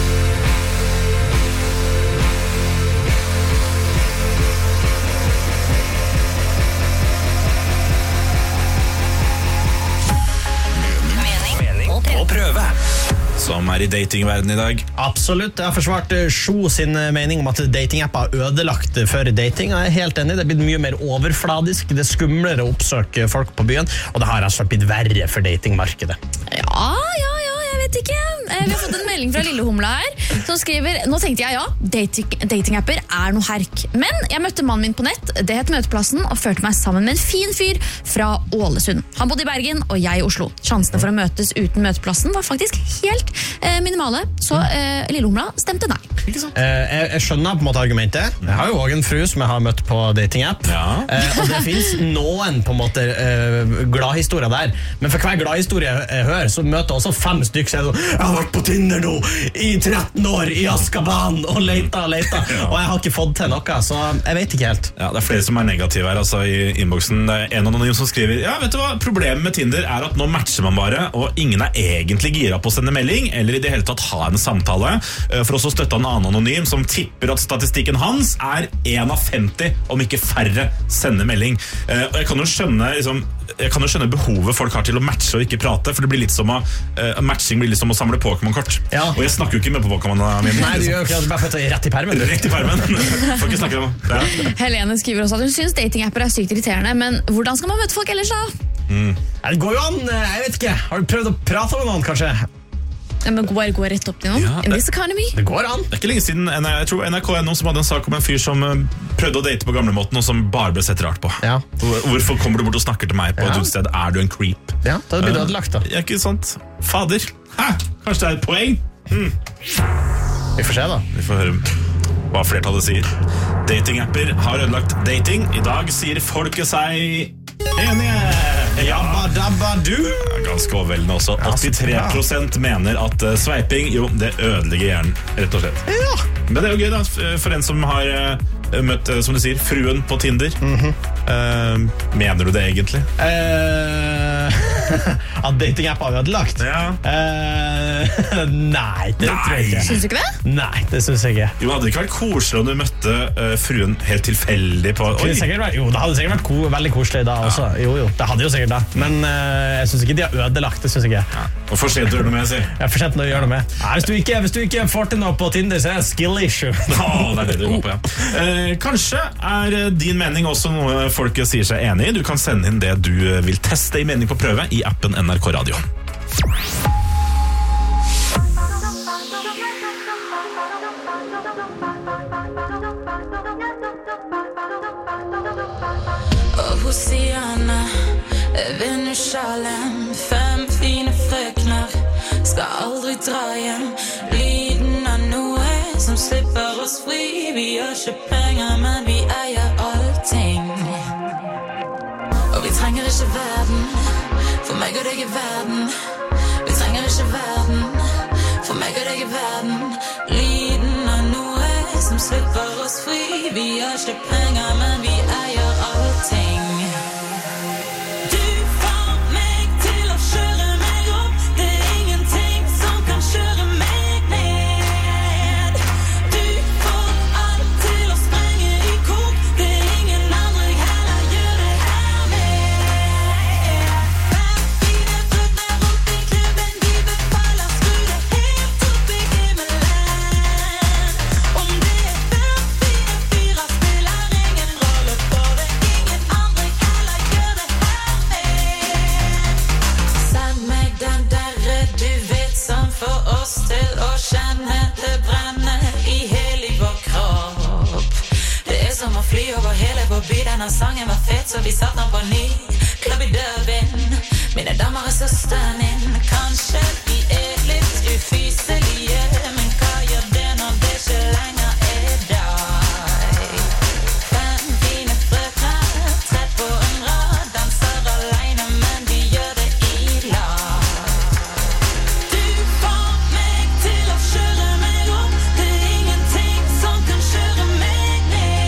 Og prøve. Som er i datingverden i dag. Absolutt, jeg har forsvart eh, Sjo sin eh, mening om at datingapper er ødelagt for dating. Jeg er helt enig, det er blitt mye mer overfladisk, det er skumlere å oppsøke folk på byen, og det har altså blitt verre for datingmarkedet. Ja, ja, ja, jeg vet ikke. Eh, Vi har fått en melding fra Lillehumla her, som skriver: nå tenkte jeg ja, dating, datingapper er noe herk. Men jeg møtte mannen min på nett, det het Møteplassen, og følte meg sammen med en fin fyr fra Ålesund. Han bodde i Bergen, og jeg i Oslo. Sjansene for å møtes uten Møteplassen var faktisk helt eh, minimale, så eh, Lillehumla stemte nei. Eh, jeg, jeg skjønner på en måte argumentet. Jeg har jo også en fru som jeg har møtt på datingapp, Ja. eh, og det finnes noen på en måte eh, gladhistorier der, men for hver gladhistorie jeg hører, så møter jeg også fem stykker som er sånn: jeg har vært på Tinder nå i tretten år i Askaban og leita og leita, og jeg har ikke fått til noe, så jeg vet ikke helt. Ja, det er flere som er negative her altså, i innboksen. Det er en anonym som skriver: ja, vet du hva, problemet med Tinder er at nå matcher man bare, og ingen er egentlig gira på å sende melding, eller i det hele hele tatt ha en samtale, for også å støtte en annen anonym som tipper at statistikken hans er en av femti, om ikke færre, sender melding. Og jeg kan jo skjønne, liksom, jeg kan jo skjønne behovet folk har til å matche og ikke prate, for det blir litt som å, uh, matching blir litt som å samle Pokémon-kort. Ja. Og jeg snakker jo ikke med på Pokémon min. Nei, du gjør jo ikke det, bare for å ta rett i permen. Rett i permen. Får ikke snakke om det. Ja. Helene skriver også at hun synes datingapper er sykt irriterende, men hvordan skal man møte folk ellers da? Mm. Det går jo an, jeg vet ikke. Har du prøvd å prate med noen, kanskje? Ja, men går, går rett opp til noen? Ja, In this economy? Det går an. Det er ikke lenge siden, jeg tror N R K er noen som hadde en sak om en fyr som prøvde å date på gamlemåten, og som bare ble sett rart på. Ja. Hvorfor kommer du bort og snakker til meg på ja. et utsted? Er du en creep? Ja, da blir det ødelagt da. Ja, ikke sant? Fader. Hæ? Kanskje det er et poeng? Hmm. Vi får se da. Vi får høre hva flertallet sier. Datingapper har ødelagt dating. I dag sier folket seg enige. Jabba dabba du. Ganske overveldende også. åttitre prosent mener at uh, sveiping, jo, det ødelegger hjernen, rett og slett. Ja. Men det er jo gøy da, for en som har uh, møtt, uh, som du sier, fruen på Tinder. Mm-hmm. uh, mener du det egentlig? Uh, at dating-app har ødelagt? Ja. Uh, nei, det nei. tror jeg ikke. Synes du ikke det? Nei, det synes jeg ikke. Jo, hadde det ikke vært koselig om du møtte uh, fruen helt tilfeldig på... Det vært, jo, det hadde sikkert vært ko veldig koselig da også. Ja. Jo, jo, det hadde jo sikkert da. Men uh, jeg synes ikke de har ødelagt, det synes jeg ikke. Ja. Og for sent å gjøre noe med, jeg sier. Ja, for sent å gjøre noe med. Ja, hvis, du ikke, hvis du ikke får til noe på Tinder, så er det skill issue. Åh, det er det du håper, ja. Eh, kanskje er din mening også noe folk sier seg enig i. Du kan sende inn det du vil teste i mening på prøve i appen N R K Radio. Og Hosianna, Venushalem, fem fine frøkner skal aldri dra hjem. Lyden av noe som slipper oss fri. Vi har ikke penger, men vi eier allting. Og vi trenger ikke verden, for meg og deg er verden. Vi trenger ikke verden, for meg og deg er verden. Lyden av noe som slipper oss fri. Vi har ikke penger, men vi eier allting. Denne sangen var fett, så vi satt den på ny. Klubb i døven, mine damer er søsteren din. Kanskje vi er litt ufyselige, men hva gjør det når det ikke lenger er deg? Fem fine frøkner, trett på en rad, danser alene, men de gjør det i lag. Du får meg til å kjøre meg opp, det er ingenting som kan kjøre meg ned.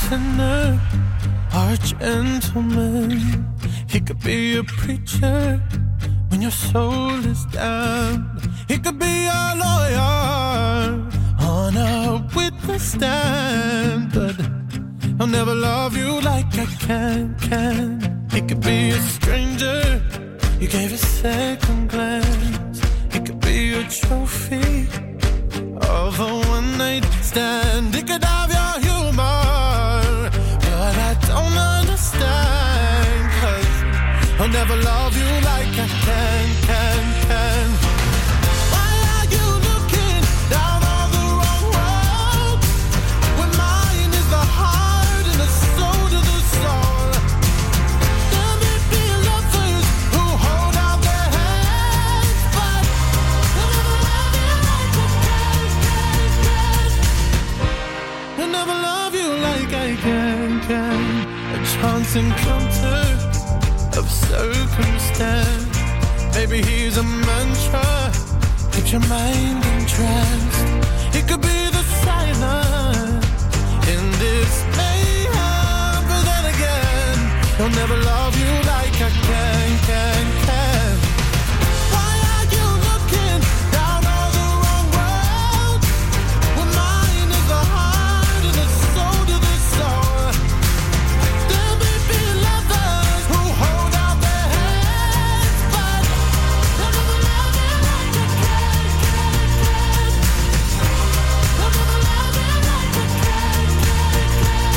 sinner or a gentleman. He could be a preacher when your soul is down. He could be a lawyer on a witness stand, but I'll never love you like I can, can. He could be a stranger you gave a second glance. He could be a trophy of a one-night stand. He could have your humor, but I don't understand, 'cause I'll never love you like I can, can, can. Why are you looking down on the wrong road when mine is the heart and the soul to the soul? There may be lovers who hold out their hands, but they'll never love you like I can, can, can. I'll never love you like I can, can. A chance encounter of circumstance. Maybe he's a mantra, keeps your mind entranced. He could be the silence in this mayhem, but then again, he'll never love you like I can, can, can. Why are you looking down on the wrong road when mine is the heart and the soul to the soul? There may be lovers who hold out their hands, but they'll never love you like I can, can, can. They'll never love you like I can, can,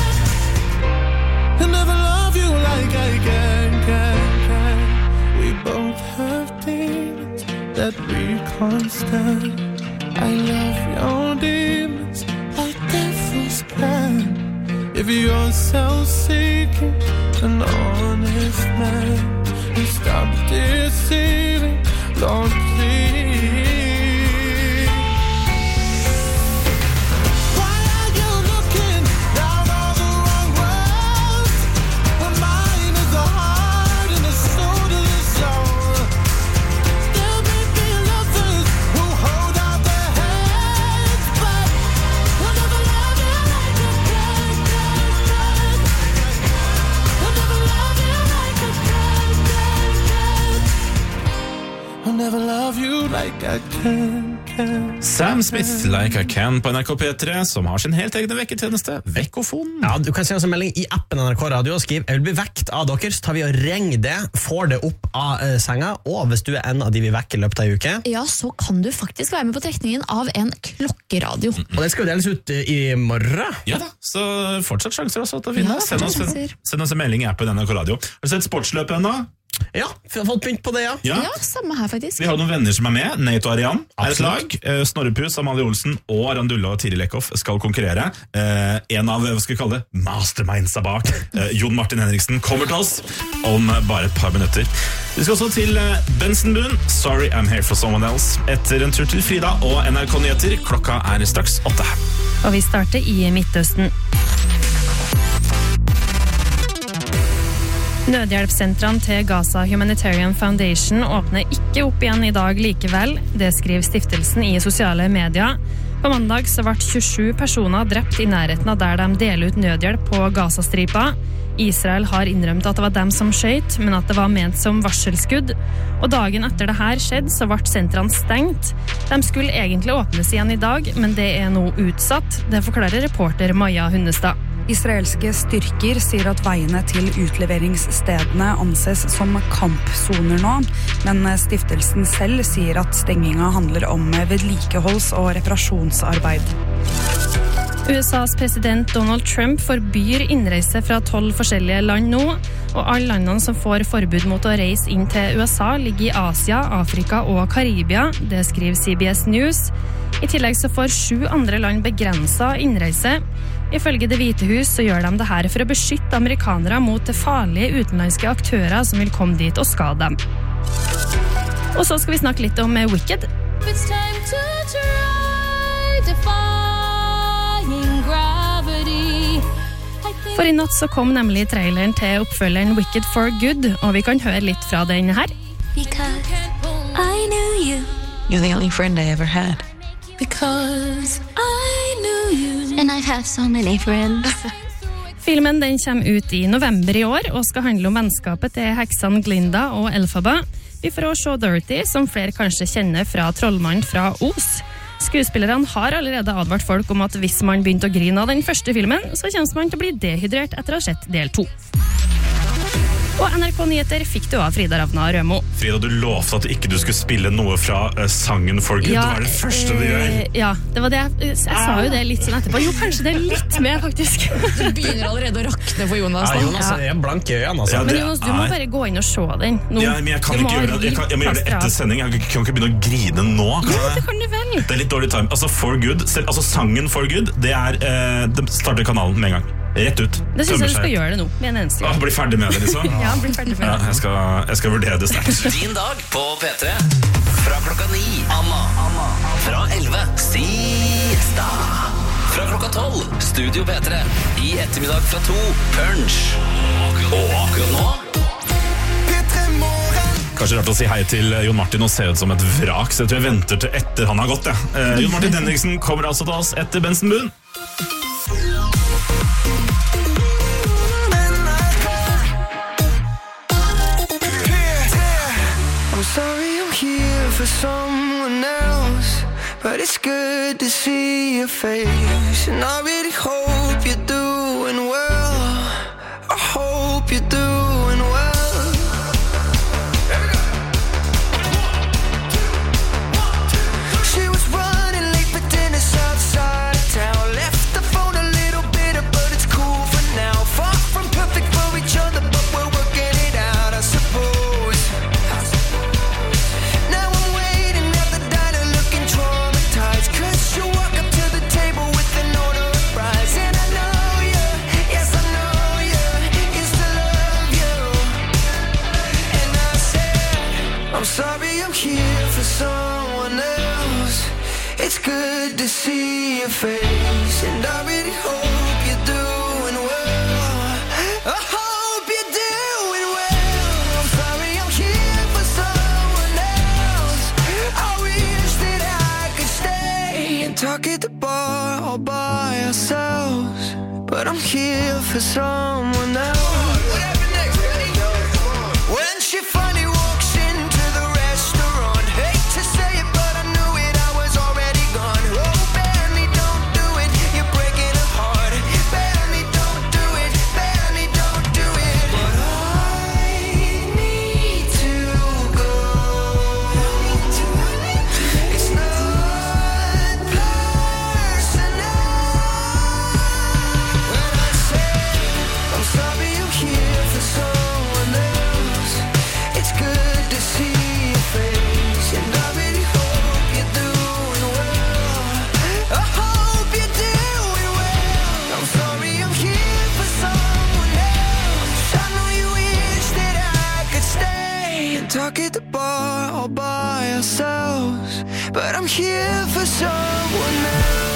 can. They'll never love you like I can, can, can. We both have demons that we can't stand. I love your demons like devils can. If you're self-seeking, an honest man, and stop deceiving, Lord, please. Why are you looking down on the wrong road when mine is the heart and the soul to the soul? There may be lovers who hold out their hands, but they'll never love you like I can, can, can. They'll never love you like I can, can, can. I'll never love you like I can, can. Sam Smith, Like I Can på N R K P tre, som har sin helt egne vekketjeneste, Vekkofon. Ja, du kan sende oss en melding i appen N R K Radio og skriv, jeg vil bli vekt av dere, så tar vi og ringer det, får det opp av eh, senga, og hvis du er en av de vi vekker i løpet av en uke, Ja, så kan du faktisk være med på trekningen av en klokkeradio. og det skal jo deles ut eh, i morgen. Ja da, så fortsatt sjanser også til å vinne. Ja, send, oss, fortsatt sjanser. send oss en melding i appen N R K Radio. Har du sett sportsløpet ennå? Ja, vi har fått begynt på det, ja. Ja. Ja, samme her faktisk. Vi har noen venner som er med. Nate og Arian er et lag. Absolutt. Eh, Snorre Pus, Amalie Olsen og Arandulla og Tiril Eckhoff skal konkurrere. Eh, en av, hva skal vi kalle det, mastermindsa bak, eh, Jon Martin Henriksen, kommer til oss om bare et par minutter. Vi skal også til eh, Bensenbuen, Sorry I'm Here for Someone Else, etter en tur til Frida og N R K Nyheter. Klokka er straks åtte. Og vi starter i Midtøsten. Nødhjelpssentrene til Gaza Humanitarian Foundation åpner ikke opp igjen i dag likevel. Det skriver stiftelsen i sosiale medier. På mandag så ble tjuesju personer drept i nærheten av der de deler ut nødhjelp på Gazastripa. Israel har innrømt at det var dem som skjøt, men at det var ment som varselskudd. Og dagen etter det her skjedde, så ble sentrene stengt. De skulle egentlig åpnes igjen i dag, men det er nå utsatt. Det forklarer reporter Maja Hundestad. Israelske styrker sier at veiene til utleveringsstedene anses som kampsoner nå, men stiftelsen selv sier at stenginga handler om vedlikeholds- og reparasjonsarbeid. U S A's president Donald Trump forbyr innreise fra tolv forskjellige land nå, og alle landene som får forbud mot å reise inn til U S A ligger i Asia, Afrika og Karibia, det skriver C B S News. I tillegg så får sju andre land begrenset innreise. Ifølge Det hvite hus så gjør de det her for å beskytte amerikanere mot farlige utenlandske aktører som vil komme dit og skade dem. Og så skal vi snakke litt om Wicked. It's time to try defying gravity. For i natt så kom nemlig traileren til oppfølgeren Wicked for Good, og vi kan høre litt fra den her. Because I knew you. You're the only friend I ever had. Because I knew you. And I've had so many friends. Filmen den kommer ut i november i år og skal handle om vennskapet til heksene Glinda og Elphaba. Vi får også se Dorothy, som flere kanskje kjenner fra Trollmannen fra Os. Skuespillerne har allerede advart folk om at hvis man begynte å grine av den første filmen, så kommer man til å bli dehydrert etter å ha sett del to. Og N R K Nyheter fikk du av Frida Ravna Rømo. Frida, du lovte at du ikke skulle spille noe fra uh, sangen For Good. Ja, det var det første du gjør. Ja, det var det. Jeg, jeg sa jo det litt sånn etterpå. Jo, kanskje det er litt med, faktisk. Du begynner allerede å rakne for Jonas. Ja, Jonas er blank i øynene. Altså. Ja, men Jonas, du må bare gå inn og se den. Nå. Ja, men jeg kan ikke gjøre det. Jeg, kan, jeg må gjøre det etter sending. Jeg kan ikke begynne å grine nå. Kan ja, det kan du vel. Det er litt dårlig time. Altså, For Good, selv, altså sangen For Good, det er, uh, de starter kanalen med en gang. Rett ut. Det synes jeg du skal gjøre det nå, med en eneste gang. Ah, bli ferdig med det, liksom. Ja, bli ferdig med det. Ja, jeg, skal, jeg skal vurdere det sterkt. Din dag på P tre. Fra klokka ni, Anna. Anna. Fra elleve, Siesta. Fra klokka tolv, Studio P tre. I ettermiddag fra to, Punch. Og akkurat nå Kanskje rart å si hei til Jon Martin og se ut som et vrak, så jeg tror jeg venter til etter han har gått. Ja. Eh, Jon Martin Henriksen kommer altså til oss etter Benson Moon. I'm sorry I'm here for someone else, but it's good to see your face. And I really hope you're doing well. I hope you're doing well. She was running late for dinner outside of town. Left the phone a little bitter, but it's cool for now. Far from perfect for each other, but we're working it out, I suppose. I'm sorry I'm here for someone else. It's good to see your face, and I really hope you're doing well. I hope you're doing well. I'm sorry I'm here for someone else. I wish that I could stay and talk at the bar all by ourselves, but I'm here for someone else. When she finally walks into the restaurant, hate to say it, but I knew it, I was already gone. Oh, Benny, don't do it, you're breaking her heart. Benny, don't do it, Benny, don't do it. But I need to go. It's not personal. When I say I'm sorry I'm here for someone else, it's good to see your face, and I really hope you're doing well. I hope you're doing well. I'm sorry I'm here for someone else. I know you wish that I could stay and talk at the bar all by ourselves, but I'm here for someone else.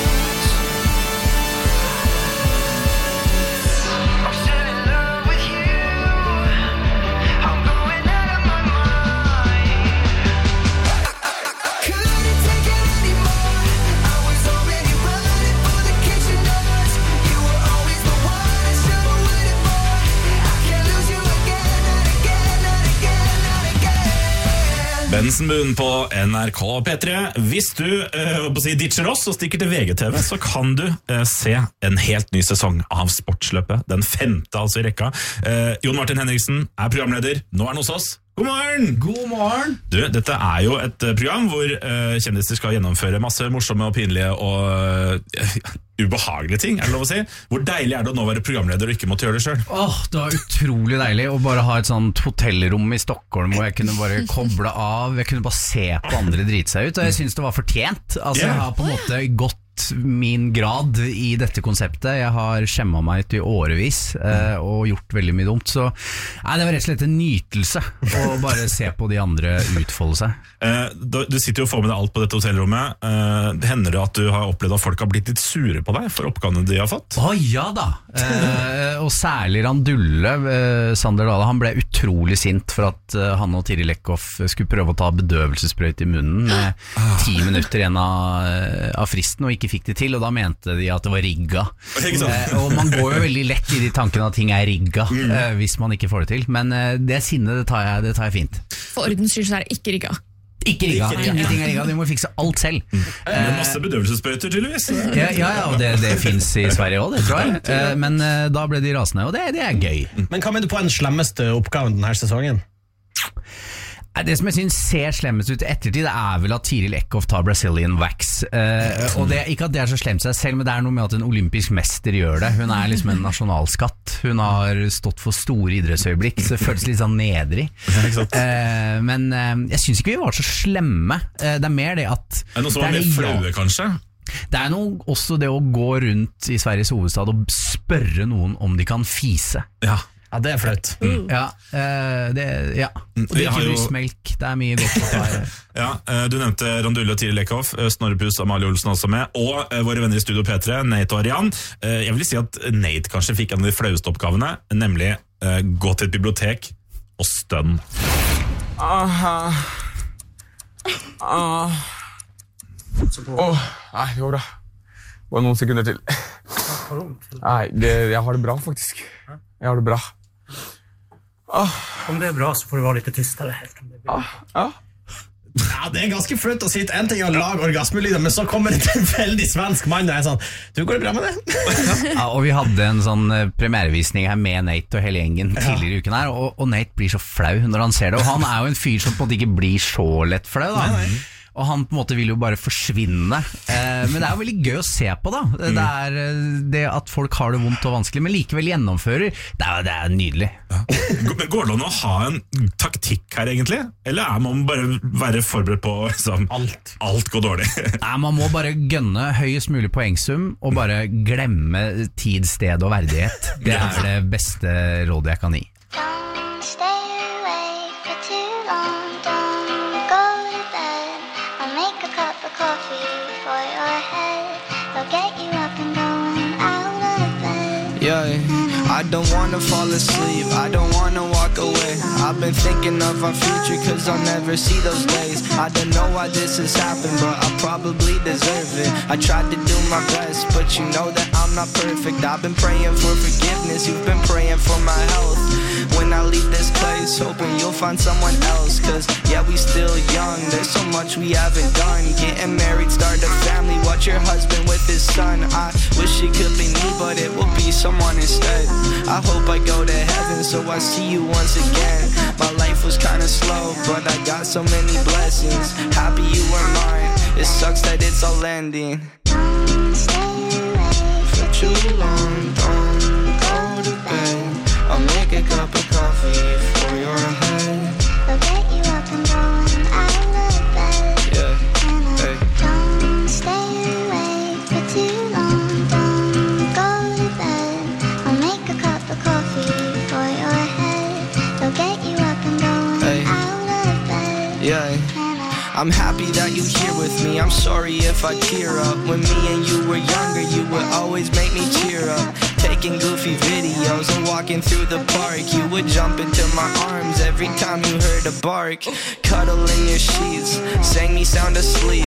I'm still in love with you. I'm going out of my mind. I couldn't take it anymore. I was already running for the kitchen doors. You were always the one I should have waited for. I can't lose you again, not again, not again, not again. Benson Moon på N R K P tre. Hvis du eh, på å si, ditcher oss og stikker til V G T V, så kan du eh, se en helt ny sesong av Sportsløpet. Den femte altså i rekka. Eh, Jon Martin Henriksen er programleder. Nå er han hos oss. God morgen! God morgen! Du, dette er jo et uh, program hvor uh, kjendiser skal gjennomføre masse morsomme og pinlige og uh, ubehagelige ting, er det lov å si? Hvor deilig er det å nå være programleder og ikke måtte gjøre det selv? Åh, det var utrolig deilig å bare ha et sånt hotellrom i Stockholm hvor jeg kunne bare koble av, jeg kunne bare se på andre drite seg ut, og jeg synes det var fortjent. Altså, Yeah. jeg har på en måte gått min grad i dette konseptet. Jeg har skjemmet meg ut i årevis eh, og gjort veldig mye dumt, så nei, det var rett og slett en nytelse å bare se på de andre utfolde seg. Eh, du, du sitter jo og får med deg alt på dette hotellrommet. Eh, hender det at du har opplevd at folk har blitt litt sure på deg for oppgavene de har fått? Å ja da, eh, og særlig Randulle, eh, Sander Dahle, han ble utrolig sint for at eh, han og Tiril Eckhoff skulle prøve å ta bedøvelsesprøyt i munnen med ti minutter igjen av, av fristen, og ikke ikke fikk det til, og da mente de at det var rigga. Eh, og man går jo veldig lett i de tankene at ting er rigga mm. eh, hvis man ikke får det til. Men eh, det sinnet, det tar jeg, det tar jeg fint. For ordens skyld så er det ikke rigga. Ikke rigga, ingenting er rigga, du må fikse alt selv. Mm. Med masse bedøvelsesbøyter tydeligvis. Ja, ja, ja, og det, det finnes i Sverige også, det tror jeg. Eh, men eh, da ble de rasende, og det, det er gøy. Men hva mener du på den slemmeste oppgaven denne sesongen? Det som jeg synes ser slemmest ut i ettertid, det er vel at Tiril Eckhoff tar Brazilian Wax. Eh, og det, ikke at det er så slemt seg selv, men det er noe med at en olympisk mester gjør det. Hun er liksom en nasjonalskatt. Hun har stått for store idrettsøyeblikk, så det føles litt sånn nedrig. Eh, men eh, jeg synes ikke vi var så slemme. Eh, det er mer det at... Er det noe som var mer flaue, kanskje? Det er noe, også det å gå rundt i Sveriges hovedstad og spørre noen om de kan fise. Ja. Ja, det er flaut. Mm. Ja, uh, det, ja. Og det er ikke brysmelk, det er mye godt å ta. Ja, du nevnte Randulle og Tiril Eckhoff, Snorre Pus, Amalie Olsen også med, og uh, våre venner i Studio P tre, Nate og Arian. Uh, jeg vil si at Nate kanskje fikk en av de flaueste oppgavene, nemlig uh, gå til et bibliotek og stønn. Aha. Ah. Åh, nei, det går bra. Bare noen sekunder til. Nei, det, jeg har det bra faktisk. Jeg har det bra. Ah. Om det er bra, så får du være litt tystere helt. Ah. Ah. Ja, det er ganske flaut å si at en ting er å lage orgasmelyder, men så kommer det til en veldig svensk mann og er sånn, du, går det bra med det? Ja, og vi hadde en sånn premierevisning her med Nate og hele gjengen tidligere i uken her, og, og Nate blir så flau når han ser det, og han er jo en fyr som på en måte ikke blir så lett flau da. Nei, nei. Og han på en måte vil jo bare forsvinne. Eh, men det er jo veldig gøy å se på da. Det er det at folk har det vondt og vanskelig, men likevel gjennomfører. Det er, det er nydelig. Ja. Men går det an å ha en taktikk her egentlig? Eller er man bare være forberedt på liksom, alt. alt går dårlig? Nei, man må bare gønne høyest mulig poengsum, og bare glemme tid, sted og verdighet. Det er det beste rådet jeg kan gi. Yeah, I don't wanna fall asleep, I don't wanna walk away. I've been thinking of our future cause I'll never see those days. I don't know why this has happened, but I probably deserve it. I tried to do my best, but you know that I'm not perfect. I've been praying for forgiveness, you've been praying for my health. When I leave this place, hoping you'll find someone else. Cause yeah, we still young, there's so much we haven't done. Getting married, start a family, watch your husband with his son. I wish it could be me, but it will be someone instead. I hope I go to heaven, so I see you once again. My life was kinda slow, but I got so many blessings. Happy you were mine, it sucks that it's all ending. Don't stay away for too long, don't go to bed. I'll make a cup of coffee for your head. I'll get you up and going out of bed. Yeah, hey. Don't stay awake for too long, don't go to bed. I'll make a cup of coffee for your head. I'll get you up and going hey. out of bed. Yeah. I'm happy that you're here with me, I'm sorry if I tear up. When me and you were younger, you would always make me cheer up. Taking goofy videos and walking through the park. You would jump into my arms every time you heard a bark. Cuddle in your sheets, sang me sound asleep.